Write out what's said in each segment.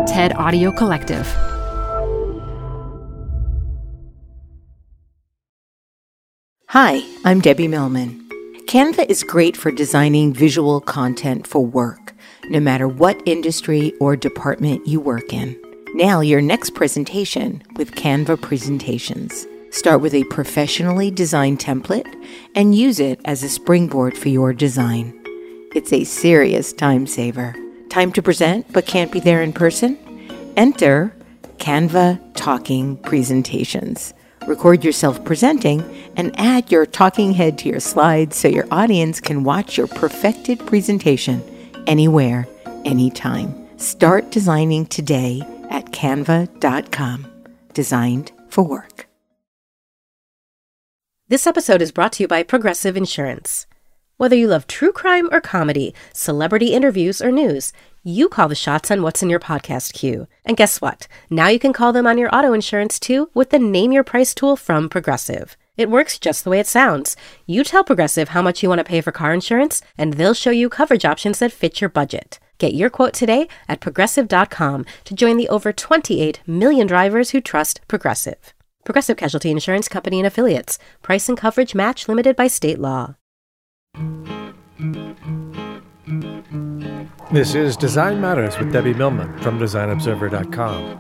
TED Audio Collective. Hi, I'm Debbie Millman. Canva is great for designing visual content for work, no matter what industry or department you work in. Nail your next presentation with Canva Presentations. Start with a professionally designed template and use it as a springboard for your design. It's a serious time saver. Time to present but can't be there in person? Enter Canva Talking Presentations. Record yourself presenting and add your talking head to your slides so your audience can watch your perfected presentation anywhere, anytime. Start designing today at canva.com. Designed for work. This episode is brought to you by Progressive Insurance. Whether you love true crime or comedy, celebrity interviews or news, you call the shots on what's in your podcast queue. And guess what? Now you can call them on your auto insurance too with the Name Your Price tool from Progressive. It works just the way it sounds. You tell Progressive how much you want to pay for car insurance, and they'll show you coverage options that fit your budget. Get your quote today at Progressive.com to join the over 28 million drivers who trust Progressive. Progressive Casualty Insurance Company and Affiliates. Price and coverage match limited by state law. This is Design Matters with Debbie Millman from DesignObserver.com.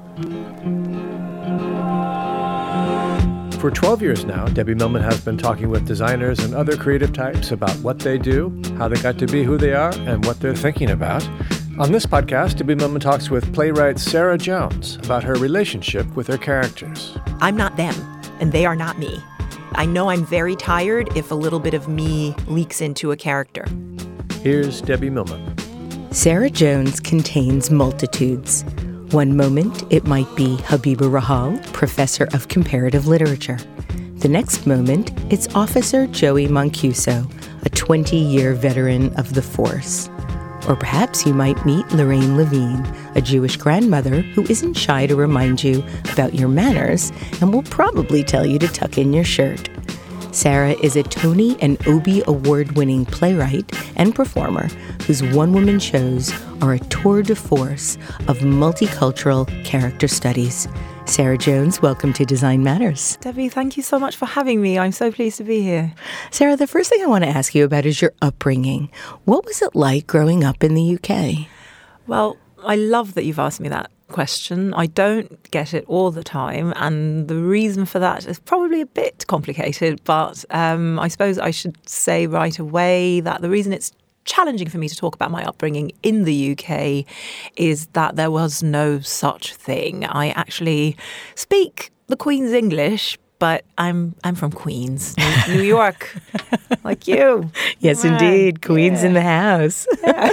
For 12 years now, Debbie Millman has been talking with designers and other creative types about what they do, how they got to be who they are, and what they're thinking about. On this podcast, Debbie Millman talks with playwright Sarah Jones about her relationship with her characters. I'm not them, and they are not me. I know I'm very tired if a little bit of me leaks into a character. Here's Debbie Millman. Sarah Jones contains multitudes. One moment, it might be Habiba Rahal, professor of comparative literature. The next moment, it's Officer Joey Mancuso, a 20-year veteran of the force. Or perhaps you might meet Lorraine Levine, a Jewish grandmother who isn't shy to remind you about your manners and will probably tell you to tuck in your shirt. Sarah is a Tony and Obie award-winning playwright and performer whose one-woman shows are a tour de force of multicultural character studies. Sarah Jones, welcome to Design Matters. Debbie, thank you so much for having me. I'm so pleased to be here. Sarah, the first thing I want to ask you about is your upbringing. What was it like growing up in the UK? Well, I love that you've asked me that question. I don't get it all the time, and the reason for that is probably a bit complicated, but I suppose I should say right away that the reason it's challenging for me to talk about my upbringing in the UK is that there was no such thing. I actually speak the Queen's English, but I'm from Queens, New York, like you. Yes, indeed. Queen's in the house. Yeah.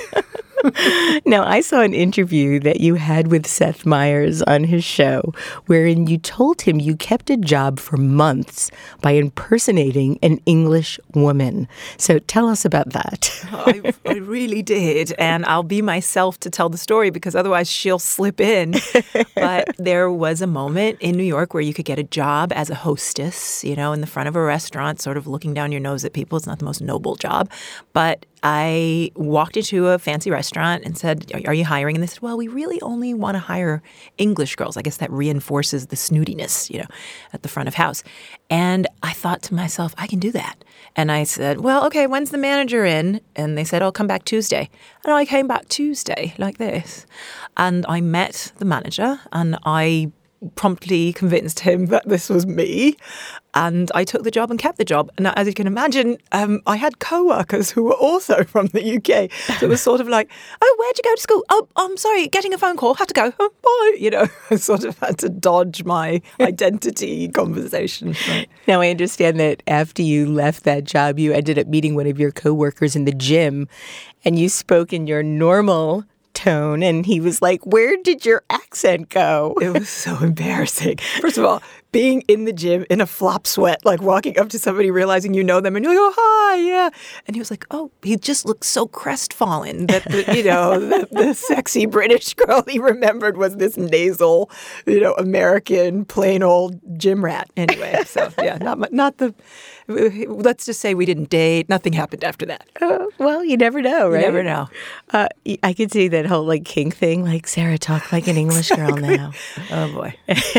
Now, I saw an interview that you had with Seth Meyers on his show, wherein you told him you kept a job for months by impersonating an English woman. So tell us about that. I really did. And I'll be myself to tell the story because otherwise she'll slip in. But there was a moment in New York where you could get a job as a hostess, you know, in the front of a restaurant, sort of looking down your nose at people. It's not the most noble job. But I walked into a fancy restaurant and said, are you hiring? And they said, well, we really only want to hire English girls. I guess that reinforces the snootiness, you know, at the front of house. And I thought to myself, I can do that. And I said, well, okay, when's the manager in? And they said, I'll come back Tuesday. And I came back Tuesday like this. And I met the manager and I promptly convinced him that this was me. And I took the job and kept the job. Now, as you can imagine, I had co-workers who were also from the UK. So it was sort of like, oh, where'd you go to school? Oh, I'm sorry, getting a phone call. Have to go. Oh, bye. You know, I sort of had to dodge my identity conversation. Right. Now, I understand that after you left that job, you ended up meeting one of your co-workers in the gym, and you spoke in your normal tone, and he was like, where did your accent go? It was so embarrassing. First of all, being in the gym in a flop sweat, like walking up to somebody, realizing you know them, and you're like, oh, hi, yeah. And he was like, oh, he just looked so crestfallen that, the sexy British girl he remembered was this nasal, American, plain old gym rat. Anyway, so yeah, let's just say we didn't date. Nothing happened after that. Well, you never know, right? You never know. I could see that whole kink thing, Sarah, talk like an English girl now. Oh, boy.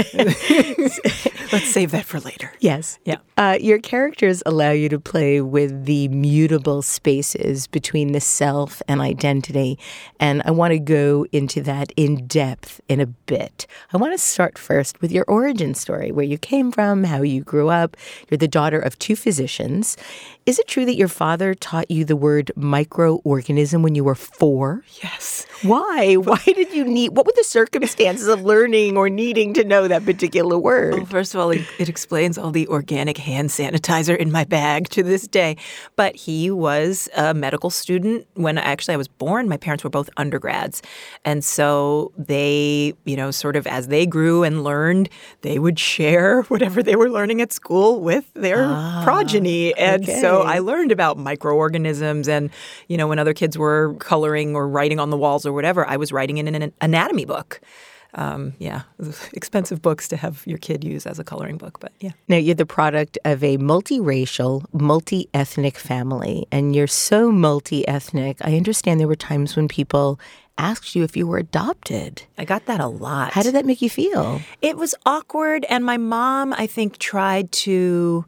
Let's save that for later. Yes. Yeah. Your characters allow you to play with the mutable spaces between the self and identity. And I want to go into that in depth in a bit. I want to start first with your origin story, where you came from, how you grew up. You're the daughter of 2 physicians. Is it true that your father taught you the word microorganism when you were 4? Yes. Why? Why did you need, what were the circumstances of learning or needing to know that particular word? Well, first of all, it explains all the organic hand sanitizer in my bag to this day. But he was a medical student when I was born. My parents were both undergrads. And so they, sort of as they grew and learned, they would share whatever they were learning at school with their progeny. And so I learned about microorganisms. And, when other kids were coloring or writing on the walls or whatever, I was writing in an anatomy book. Expensive books to have your kid use as a coloring book, but yeah. Now, you're the product of a multiracial, multi-ethnic family, and you're so multi-ethnic. I understand there were times when people asked you if you were adopted. I got that a lot. How did that make you feel? It was awkward, and my mom, I think, tried to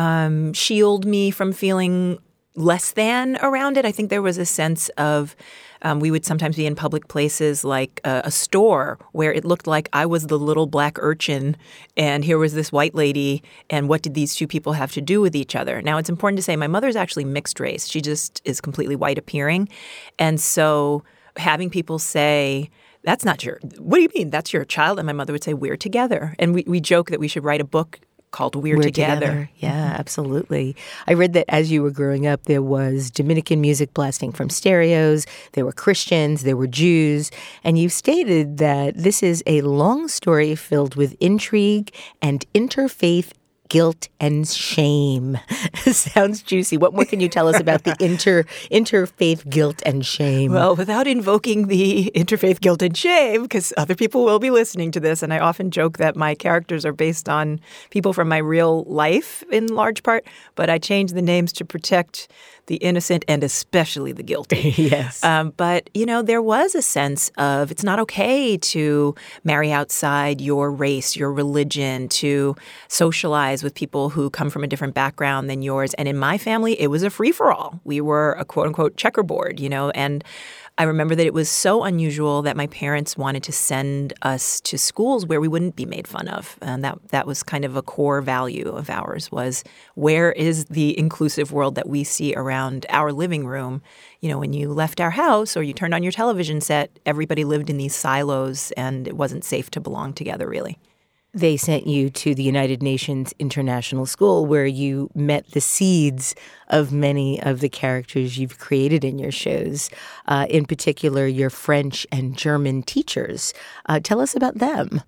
shield me from feeling less than around it. I think there was a sense of we would sometimes be in public places like a store where it looked like I was the little black urchin and here was this white lady, and what did these 2 people have to do with each other? Now, it's important to say my mother's actually mixed race. She just is completely white appearing. And so having people say, what do you mean? That's your child? And my mother would say, we're together. And we joke that we should write a book called We're Together. Yeah, absolutely. I read that as you were growing up, there was Dominican music blasting from stereos, there were Christians, there were Jews, and you stated that this is a long story filled with intrigue and interfaith guilt and shame. Sounds juicy. What more can you tell us about the interfaith guilt and shame? Well, without invoking the interfaith guilt and shame, because other people will be listening to this, and I often joke that my characters are based on people from my real life in large part, but I changed the names to protect the innocent and especially the guilty. Yes. But, there was a sense of it's not okay to marry outside your race, your religion, to socialize with people who come from a different background than yours. And in my family, it was a free-for-all. We were a quote-unquote checkerboard, and I remember that it was so unusual that my parents wanted to send us to schools where we wouldn't be made fun of. And that was kind of a core value of ours, was where is the inclusive world that we see around our living room? When you left our house or you turned on your television set, everybody lived in these silos and it wasn't safe to belong together, really. They sent you to the United Nations International School, where you met the seeds of many of the characters you've created in your shows, in particular your French and German teachers. Tell us about them.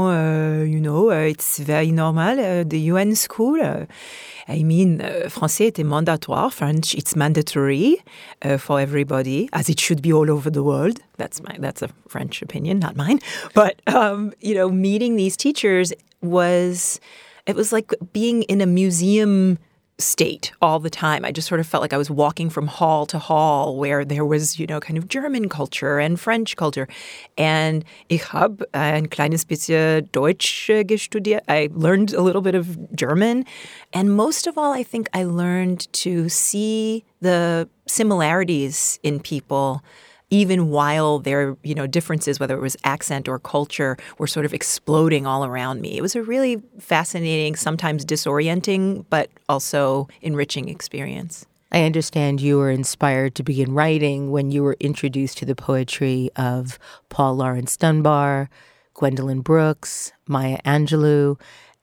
It's very normal, the UN school. Français était mandatoire. French, it's mandatory for everybody, as it should be all over the world. That's a French opinion, not mine. But, meeting these teachers was like being in a museum state all the time. I just sort of felt like I was walking from hall to hall where there was, kind of German culture and French culture. And ich habe ein kleines bisschen Deutsch gestudiert. I learned a little bit of German. And most of all, I think I learned to see the similarities in people, even while their, differences, whether it was accent or culture, were sort of exploding all around me. It was a really fascinating, sometimes disorienting, but also enriching experience. I understand you were inspired to begin writing when you were introduced to the poetry of Paul Laurence Dunbar, Gwendolyn Brooks, Maya Angelou,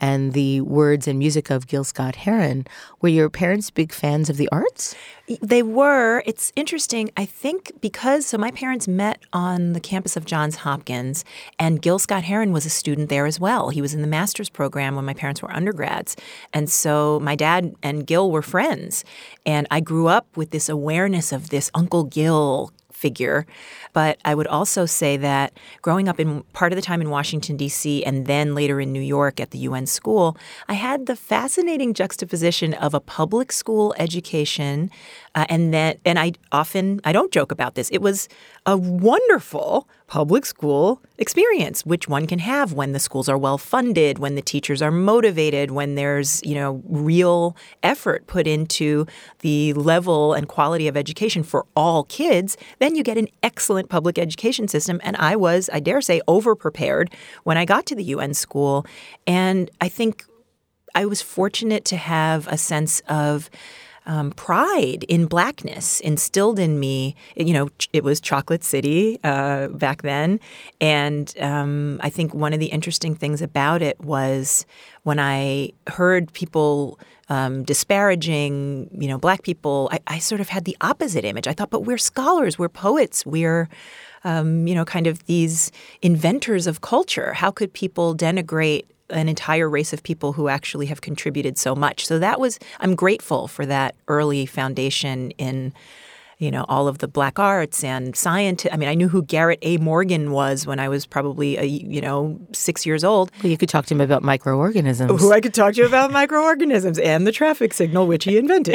and the words and music of Gil Scott-Heron. Were your parents big fans of the arts? They were. It's interesting. I think so my parents met on the campus of Johns Hopkins, and Gil Scott-Heron was a student there as well. He was in the master's program when my parents were undergrads. And so my dad and Gil were friends. And I grew up with this awareness of this Uncle Gil figure. But I would also say that growing up in part of the time in Washington, D.C., and then later in New York at the UN school, I had the fascinating juxtaposition of a public school education. And I don't joke about this. It was a wonderful public school experience, which one can have when the schools are well funded, when the teachers are motivated, when there's, real effort put into the level and quality of education for all kids. Then you get an excellent public education system. And I was, I dare say, over-prepared when I got to the UN school. And I think I was fortunate to have a sense of pride in Blackness instilled in me. It was Chocolate City back then. And I think one of the interesting things about it was when I heard people disparaging, Black people, I sort of had the opposite image. I thought, but we're scholars, we're poets, we're, kind of these inventors of culture. How could people denigrate an entire race of people who actually have contributed so much? So I'm grateful for that early foundation in, all of the Black arts and science. I mean, I knew who Garrett A. Morgan was when I was probably, 6 years old. Well, you could talk to him about microorganisms. Who I could talk to you about microorganisms and the traffic signal, which he invented.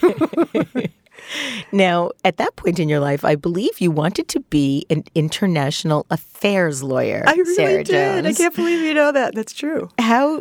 Now, at that point in your life, I believe you wanted to be an international affairs lawyer. I really Sarah did. Jones. I can't believe you know that. That's true. How?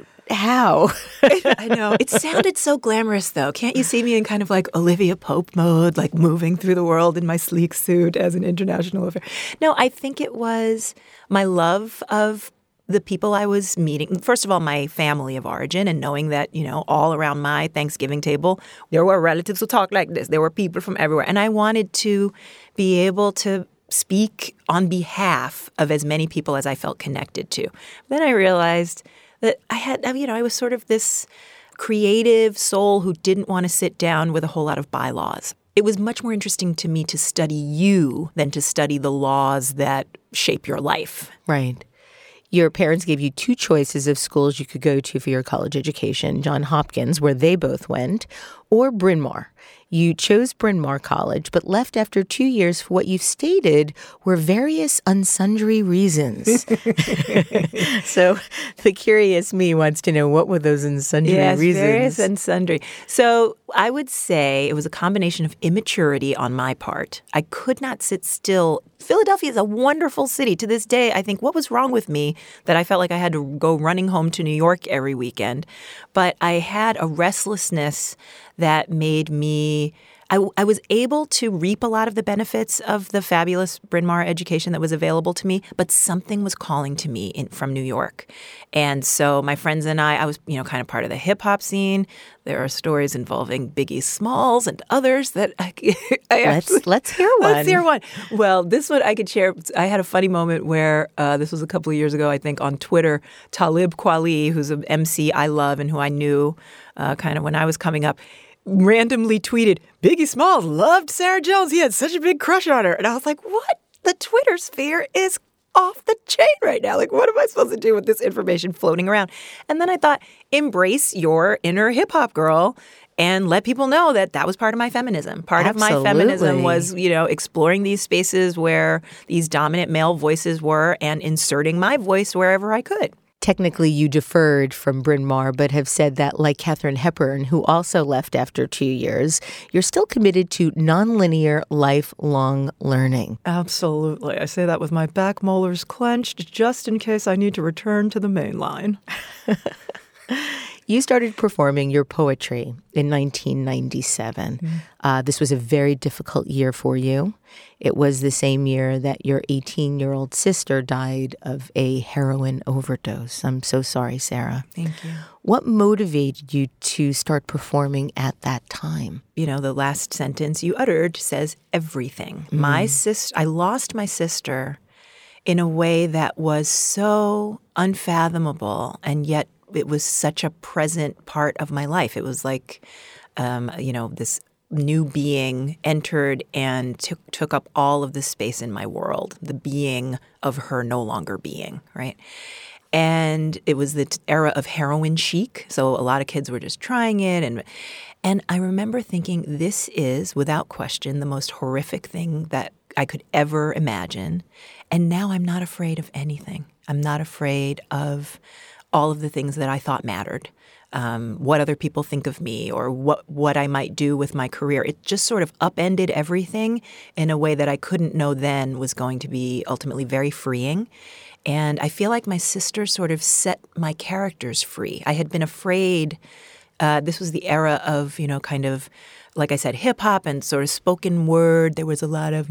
I know. It sounded so glamorous, though. Can't you see me in kind of like Olivia Pope mode, like moving through the world in my sleek suit as an international affair? No, I think it was my love of the people I was meeting. First of all, my family of origin, and knowing that, all around my Thanksgiving table, there were relatives who talked like this. There were people from everywhere. And I wanted to be able to speak on behalf of as many people as I felt connected to. Then I realized that I was sort of this creative soul who didn't want to sit down with a whole lot of bylaws. It was much more interesting to me to study you than to study the laws that shape your life. Right. Your parents gave you two choices of schools you could go to for your college education, Johns Hopkins, where they both went, or Bryn Mawr. You chose Bryn Mawr College, but left after 2 years for what you've stated were various unsundry reasons. So the curious me wants to know, what were those unsundry reasons? Yes, various and sundry. So I would say it was a combination of immaturity on my part. I could not sit still. Philadelphia is a wonderful city. To this day, I think, what was wrong with me that I felt like I had to go running home to New York every weekend? But I had a restlessness that made me I was able to reap a lot of the benefits of the fabulous Bryn Mawr education that was available to me, but something was calling to me from New York. And so my friends and I was, kind of part of the hip hop scene. There are stories involving Biggie Smalls and others that let's hear one. Let's hear one. Well, this one I could share. I had a funny moment where this was a couple of years ago, I think, on Twitter. Talib Kweli, who's an MC I love and who I knew kind of when I was coming up, randomly tweeted, Biggie Smalls loved Sarah Jones. He had such a big crush on her. And I was like, what? The Twitter sphere is off the chain right now. Like, what am I supposed to do with this information floating around? And then I thought, embrace your inner hip hop girl and let people know that that was part of my feminism. Part Absolutely. of my feminism was, exploring these spaces where these dominant male voices were and inserting my voice wherever I could. Technically, you deferred from Bryn Mawr, but have said that, like Katharine Hepburn, who also left after 2 years, you're still committed to nonlinear, lifelong learning. Absolutely. I say that with my back molars clenched, just in case I need to return to the main line. You started performing your poetry in 1997. This was a very difficult year for you. It was the same year that your 18-year-old sister died of a heroin overdose. I'm so sorry, Sarah. Thank you. What motivated you to start performing at that time? The last sentence you uttered says everything. I lost my sister in a way that was so unfathomable and yet it was such a present part of my life. It was like, this new being entered and took up all of the space in my world, the being of her no longer being, right? And it was the era of heroin chic, so a lot of kids were just trying it. And I remember thinking, this is, without question, the most horrific thing that I could ever imagine. And now I'm not afraid of anything. I'm not afraid of all of the things that I thought mattered. What other people think of me or what I might do with my career. It just sort of upended everything in a way that I couldn't know then was going to be ultimately very freeing. And I feel like my sister sort of set my characters free. I had been afraid. This was the era of, kind of, like I said, hip hop and sort of spoken word. There was a lot of,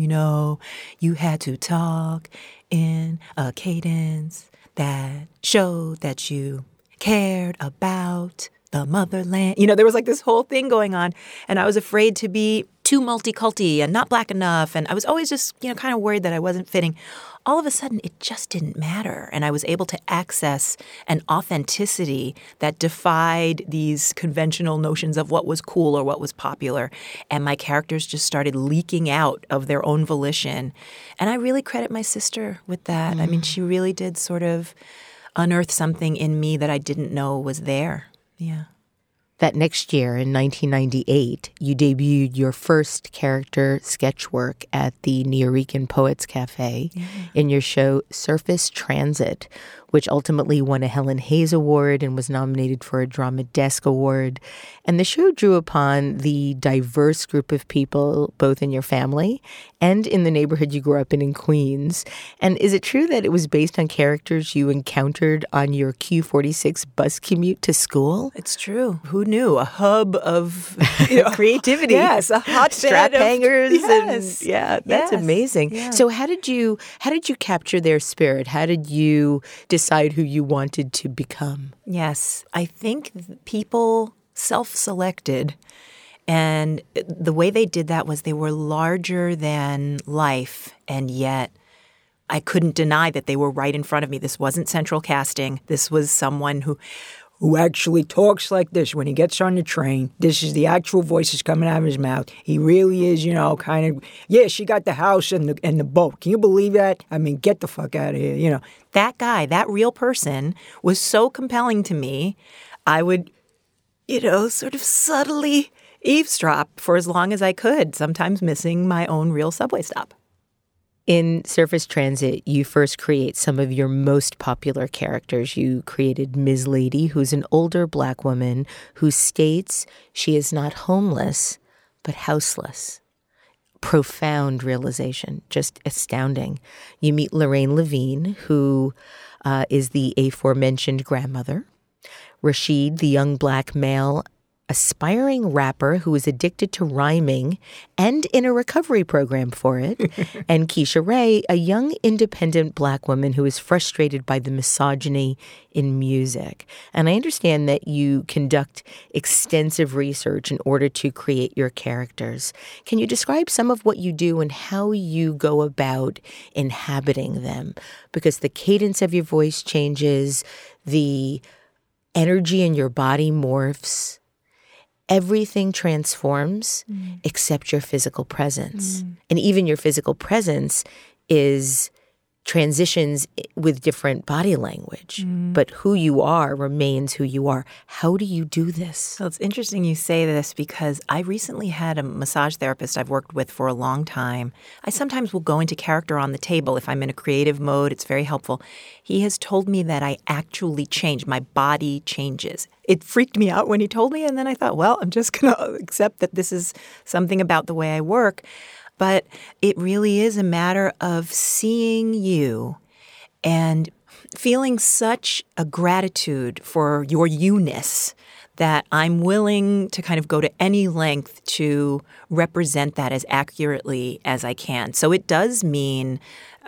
you had to talk in a cadence that showed that you cared about the motherland. There was like this whole thing going on. And I was afraid to be too multiculti and not Black enough. And I was always just, kind of worried that I wasn't fitting. All of a sudden, it just didn't matter. And I was able to access an authenticity that defied these conventional notions of what was cool or what was popular. And my characters just started leaking out of their own volition. And I really credit my sister with that. I mean, she really did sort of unearth something in me that I didn't know was there. Yeah. That next year, in 1998, you debuted your first character sketch work at the Nuyorican Poets Cafe in your show Surface Transit, which ultimately won a Helen Hayes Award and was nominated for a Drama Desk Award. And the show drew upon the diverse group of people, both in your family and in the neighborhood you grew up in Queens. And is it true that it was based on characters you encountered on your Q46 bus commute to school? It's true. Who knew? A hub of creativity. Yes, a hotbed strap hangers. Yes. That's amazing. Yeah. So how did you capture their spirit? How did you decide who you wanted to become? Yes, I think people self-selected, and the way they did that was they were larger than life, and yet I couldn't deny that they were right in front of me. This wasn't central casting. This was someone who actually talks like this when he gets on the train. This is the actual voices coming out of his mouth. He really is, kind of, she got the house and the boat. Can you believe that? I mean, get the fuck out of here, That guy, that real person was so compelling to me. I would, sort of subtly eavesdrop for as long as I could, sometimes missing my own real subway stop. In Surface Transit, you first create some of your most popular characters. You created Ms. Lady, who's an older Black woman who states she is not homeless, but houseless. Profound realization, just astounding. You meet Lorraine Levine, who is the aforementioned grandmother. Rashid, the young Black male aspiring rapper who is addicted to rhyming and in a recovery program for it, and Keisha Ray, a young independent Black woman who is frustrated by the misogyny in music. And I understand that you conduct extensive research in order to create your characters. Can you describe some of what you do and how you go about inhabiting them? Because the cadence of your voice changes, the energy in your body morphs. Everything transforms except your physical presence. And even your physical presence is transitions with different body language. But who you are remains who you are. How do you do this? Well, it's interesting you say this because I recently had a massage therapist I've worked with for a long time. I sometimes will go into character on the table if I'm in a creative mode. It's very helpful. He has told me that I actually change. My body changes. It freaked me out when he told me, and then I thought, well, I'm just going to accept that this is something about the way I work. But it really is a matter of seeing you and feeling such a gratitude for your you-ness that I'm willing to kind of go to any length to represent that as accurately as I can. So it does mean,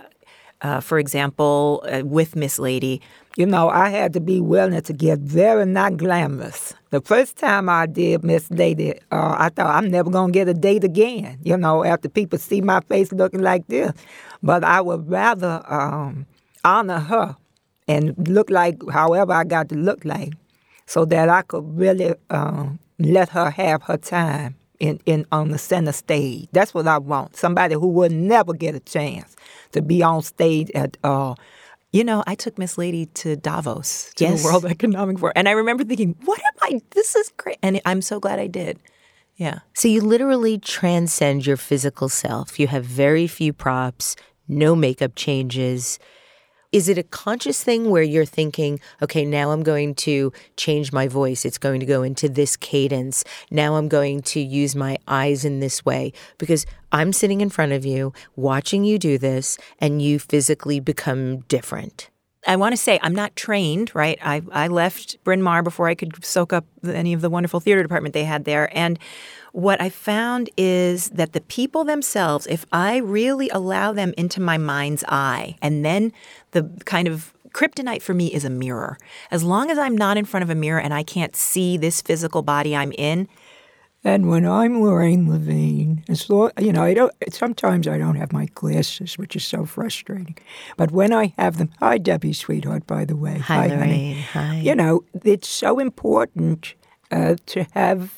for example, with Miss Lady, I had to be willing to get very not glamorous. The first time I did Miss Lady, I thought I'm never going to get a date again, after people see my face looking like this. But I would rather honor her and look like however I got to look like, so that I could really let her have her time in on the center stage. That's what I want. Somebody who would never get a chance to be on stage at You know, I took Miss Lady to Davos, to Yes. the World Economic Forum, and I remember thinking, what am I, this is great. And I'm so glad I did. Yeah. So you literally transcend your physical self. You have very few props, no makeup changes. Is it a conscious thing where you're thinking, okay, now I'm going to change my voice. It's going to go into this cadence. Now I'm going to use my eyes in this way because I'm sitting in front of you, watching you do this, and you physically become different. I want to say I'm not trained, right? I left Bryn Mawr before I could soak up any of the wonderful theater department they had there. And what I found is that the people themselves, if I really allow them into my mind's eye, and then the kind of kryptonite for me is a mirror. As long as I'm not in front of a mirror and I can't see this physical body I'm in. And when I'm Lorraine Levine, sometimes I don't have my glasses, which is so frustrating. But when I have them, hi, Debbie, sweetheart, by the way. Hi, Lorraine. Honey. Hi. You know, it's so important to have,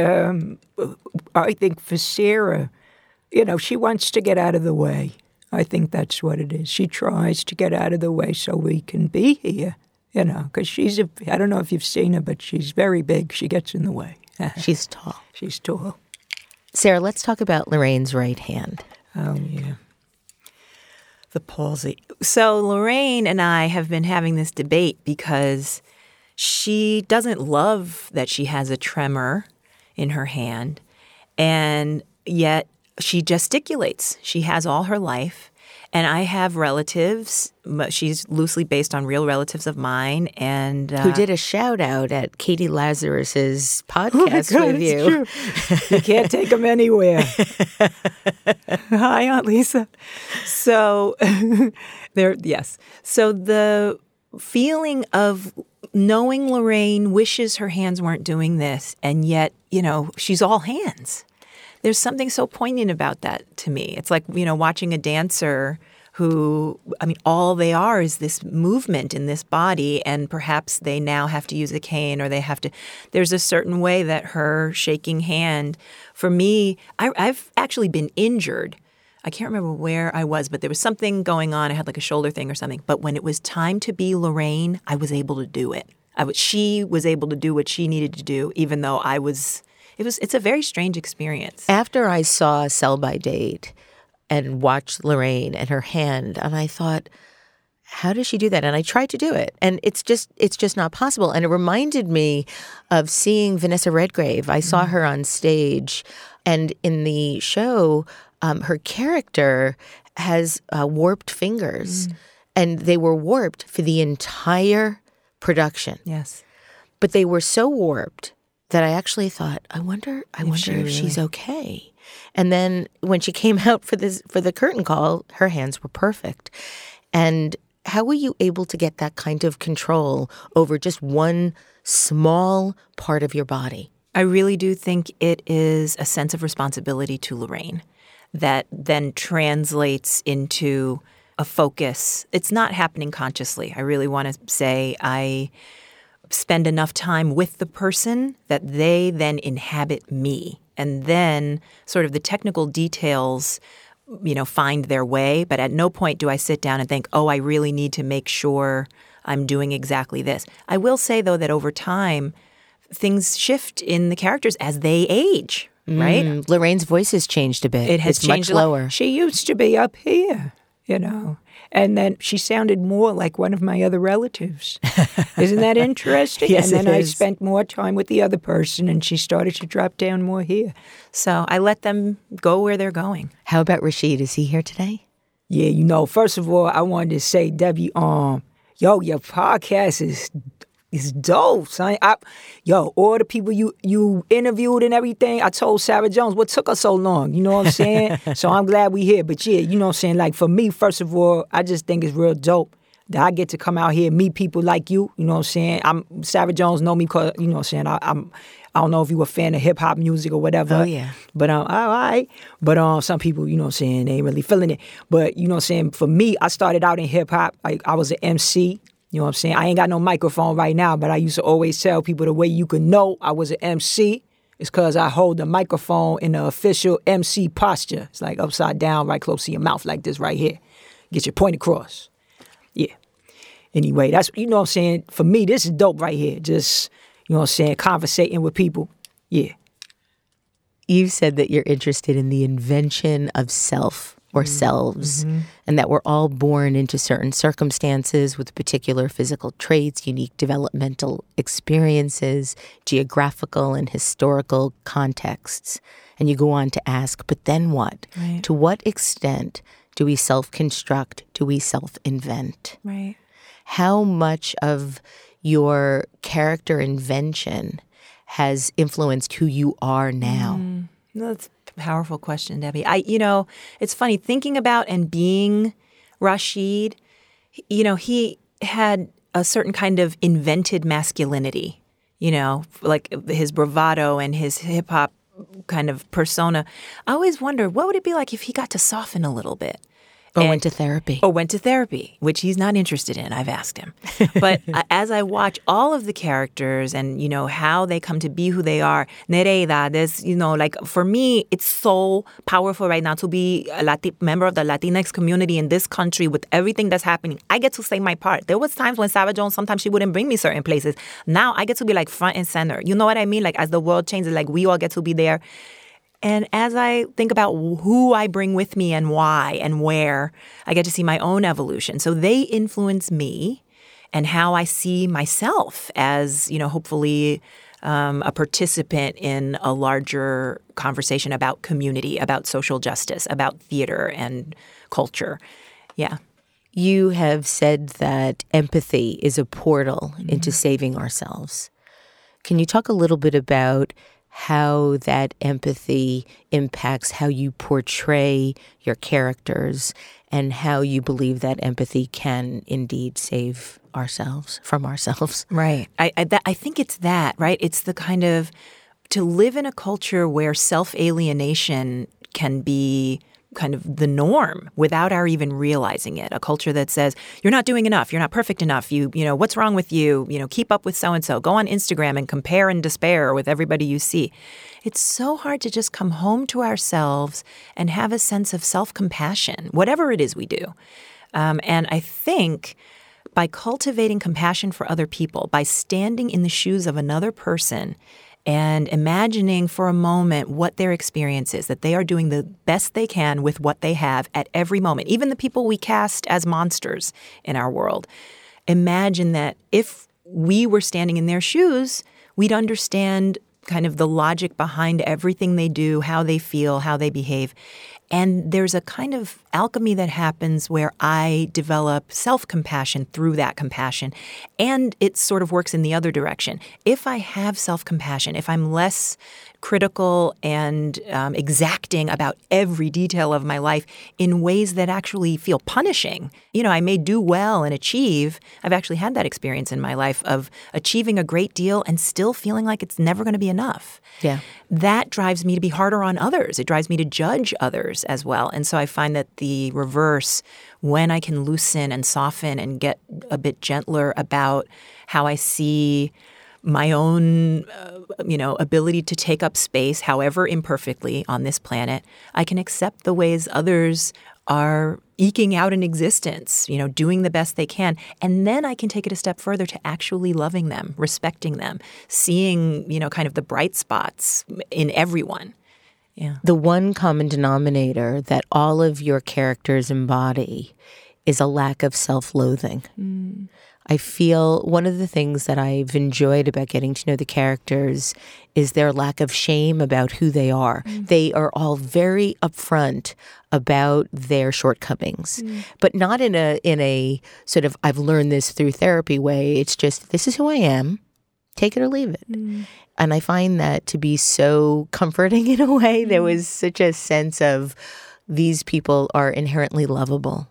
I think for Sarah, you know, she wants to get out of the way. I think that's what it is. She tries to get out of the way so we can be here, you know, because I don't know if you've seen her, but she's very big. She gets in the way. She's tall. She's tall. Sarah, let's talk about Lorraine's right hand. Oh, yeah. The palsy. So Lorraine and I have been having this debate because she doesn't love that she has a tremor in her hand, and yet she gesticulates. She has all her life. And I have relatives. She's loosely based on real relatives of mine, and Who did a shout out at Katie Lazarus's podcast with you. You can't take them anywhere. Hi, Aunt Lisa. So yes. So the feeling of knowing Lorraine wishes her hands weren't doing this, and yet, you know, she's all hands. There's something so poignant about that to me. It's like, you know, watching a dancer who, I mean, all they are is this movement in this body, and perhaps they now have to use a cane or they have to. There's a certain way that her shaking hand, for me, I've actually been injured. I can't remember where I was, but there was something going on. I had like a shoulder thing or something. But when it was time to be Lorraine, I was able to do it. She was able to do what she needed to do, even though I was. It's a very strange experience. After I saw Sell by Date and watched Lorraine and her hand, and I thought, how does she do that? And I tried to do it, and it's just not possible. And it reminded me of seeing Vanessa Redgrave. I saw her on stage, and in the show, her character has warped fingers, and they were warped for the entire production. Yes. But they were so warped that I actually thought, I wonder if she's okay. And then when she came out for the curtain call, her hands were perfect. And how were you able to get that kind of control over just one small part of your body? I really do think it is a sense of responsibility to Lorraine that then translates into a focus. It's not happening consciously. I really want to say I spend enough time with the person that they then inhabit me. And then sort of the technical details, you know, find their way. But at no point do I sit down and think, oh, I really need to make sure I'm doing exactly this. I will say, though, that over time, things shift in the characters as they age, right? Lorraine's voice has changed a bit. It has it's changed much lower. She used to be up here, you know. And then she sounded more like one of my other relatives. Isn't that interesting? Yes, and then it I is. spent more time with the other person, and she started to drop down more here. So I let them go where they're going. How about Rashid? Is he here today? Yeah, you know, first of all, I wanted to say, Debbie, your podcast is dope, son. All the people you interviewed and everything, I told Sarah Jones, what took her so long? You know what I'm saying? So I'm glad we here. But yeah, you know what I'm saying? Like for me, first of all, I just think it's real dope that I get to come out here and meet people like you. You know what I'm saying? Sarah Jones know me because, you know what I'm saying, I don't know if you were a fan of hip-hop music or whatever. Oh, yeah. But, all right. But some people, you know what I'm saying, they ain't really feeling it. But, you know what I'm saying, for me, I started out in hip-hop. I was an MC. You know what I'm saying? I ain't got no microphone right now, but I used to always tell people the way you could know I was an MC is because I hold the microphone in the official MC posture. It's like upside down, right close to your mouth like this right here. Get your point across. Yeah. Anyway, that's, you know what I'm saying? For me, this is dope right here. Just, you know what I'm saying, conversating with people. Yeah. You've said that you're interested in the invention of self or selves, and that we're all born into certain circumstances with particular physical traits, unique developmental experiences, geographical and historical contexts. And you go on to ask, but then what? Right. To what extent do we self-construct? Do we self-invent? Right. How much of your character invention has influenced who you are now? That's a powerful question, Debbie. It's funny thinking about and being Rashid. He had a certain kind of invented masculinity. Like his bravado and his hip hop kind of persona. I always wondered what would it be like if he got to soften a little bit. Or went to therapy. Or went to therapy, which he's not interested in. I've asked him. But as I watch all of the characters and, how they come to be who they are, Nereida, there's, like for me, it's so powerful right now to be a member of the Latinx community in this country with everything that's happening. I get to say my part. There was times when Sarah Jones, sometimes she wouldn't bring me certain places. Now I get to be like front and center. You know what I mean? Like as the world changes, like we all get to be there. And as I think about who I bring with me and why and where, I get to see my own evolution. So they influence me and how I see myself as, hopefully a participant in a larger conversation about community, about social justice, about theater and culture. Yeah. You have said that empathy is a portal into saving ourselves. Can you talk a little bit about how that empathy impacts how you portray your characters and how you believe that empathy can indeed save ourselves from ourselves? Right. I think it's that, right? It's the kind of to live in a culture where self-alienation can be kind of the norm without our even realizing it. A culture that says, you're not doing enough. You're not perfect enough. What's wrong with you? Keep up with so-and-so. Go on Instagram and compare and despair with everybody you see. It's so hard to just come home to ourselves and have a sense of self-compassion, whatever it is we do. And I think by cultivating compassion for other people, by standing in the shoes of another person and imagining for a moment what their experience is, that they are doing the best they can with what they have at every moment, even the people we cast as monsters in our world. Imagine that if we were standing in their shoes, we'd understand kind of the logic behind everything they do, how they feel, how they behave. And there's a kind of alchemy that happens where I develop self-compassion through that compassion. And it sort of works in the other direction. If I have self-compassion, if I'm less critical and exacting about every detail of my life in ways that actually feel punishing. I may do well and achieve. I've actually had that experience in my life of achieving a great deal and still feeling like it's never going to be enough. Yeah. That drives me to be harder on others. It drives me to judge others as well. And so I find that the reverse, when I can loosen and soften and get a bit gentler about how I see my own, ability to take up space, however imperfectly, on this planet, I can accept the ways others are eking out an existence, doing the best they can. And then I can take it a step further to actually loving them, respecting them, seeing, kind of the bright spots in everyone. Yeah. The one common denominator that all of your characters embody is a lack of self-loathing. I feel one of the things that I've enjoyed about getting to know the characters is their lack of shame about who they are. They are all very upfront about their shortcomings, but not in a sort of I've learned this through therapy way. It's just, this is who I am. Take it or leave it. And I find that to be so comforting in a way. There was such a sense of these people are inherently lovable.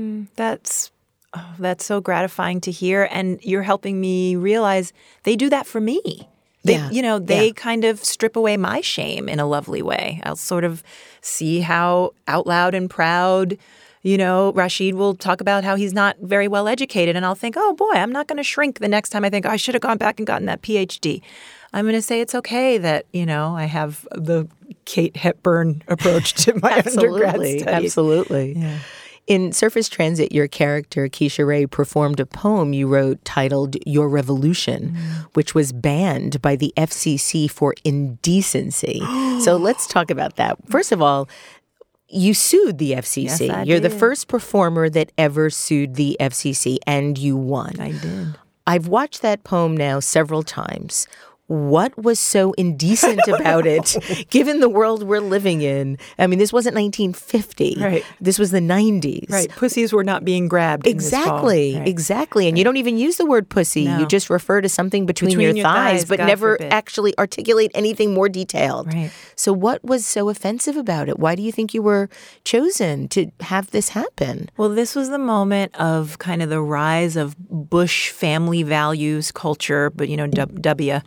That's so gratifying to hear. And you're helping me realize they do that for me. They kind of strip away my shame in a lovely way. I'll sort of see how out loud and proud Rashid will talk about how he's not very well educated, and I'll think, oh boy, I'm not going to shrink the next time I think I should have gone back and gotten that PhD. I'm going to say it's okay that, I have the Kate Hepburn approach to my undergrad studies. Absolutely. Yeah. In Surface Transit, your character, Keisha Ray, performed a poem you wrote titled Your Revolution, which was banned by the FCC for indecency. So let's talk about that. First of all, you sued the FCC. Yes, I You're the did. first performer that ever sued the FCC, and you won. I did. I've watched that poem now several times. What was so indecent about it, given the world we're living in? I mean, this wasn't 1950. Right. This was the 90s. Right. Pussies were not being grabbed. Exactly. In this poem. Right. Exactly. And you don't even use the word pussy. No. You just refer to something between your thighs, but God never forbid. actually articulate anything more detailed. Right. So what was so offensive about it? Why do you think you were chosen to have this happen? Well, this was the moment of kind of the rise of Bush family values culture, but, W.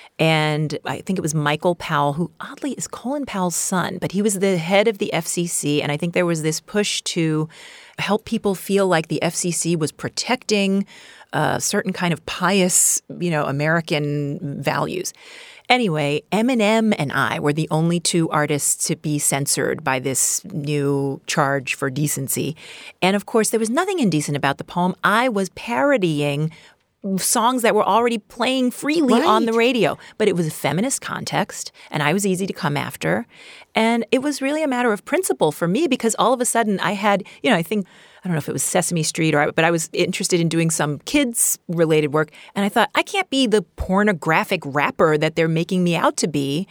And I think it was Michael Powell, who oddly is Colin Powell's son, but he was the head of the FCC. And I think there was this push to help people feel like the FCC was protecting certain kind of pious, American values. Anyway, Eminem and I were the only two artists to be censored by this new charge for decency. And of course, there was nothing indecent about the poem. I was parodying songs that were already playing freely on the radio. But it was a feminist context, and I was easy to come after. And it was really a matter of principle for me because all of a sudden I had, I don't know if it was Sesame Street but I was interested in doing some kids-related work. And I thought, I can't be the pornographic rapper that they're making me out to be.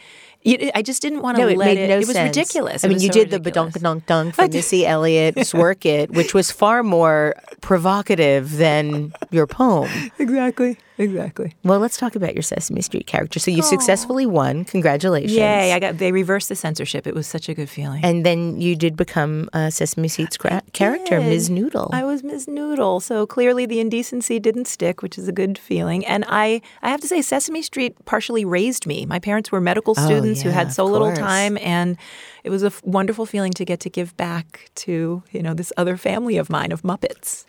I just didn't want to let it. No it was sense. ridiculous. I mean, you did the badonk-a-donk-donk from Missy Elliott's Work It, which was far more provocative than your poem. Exactly. Well, let's talk about your Sesame Street character. So you successfully won. Congratulations. Yay. They reversed the censorship. It was such a good feeling. And then you did become a Sesame Street's character, Ms. Noodle. I was Ms. Noodle. So clearly the indecency didn't stick, which is a good feeling. And I have to say, Sesame Street partially raised me. My parents were medical students who had so little time. And it was a wonderful feeling to get to give back to, this other family of mine of Muppets.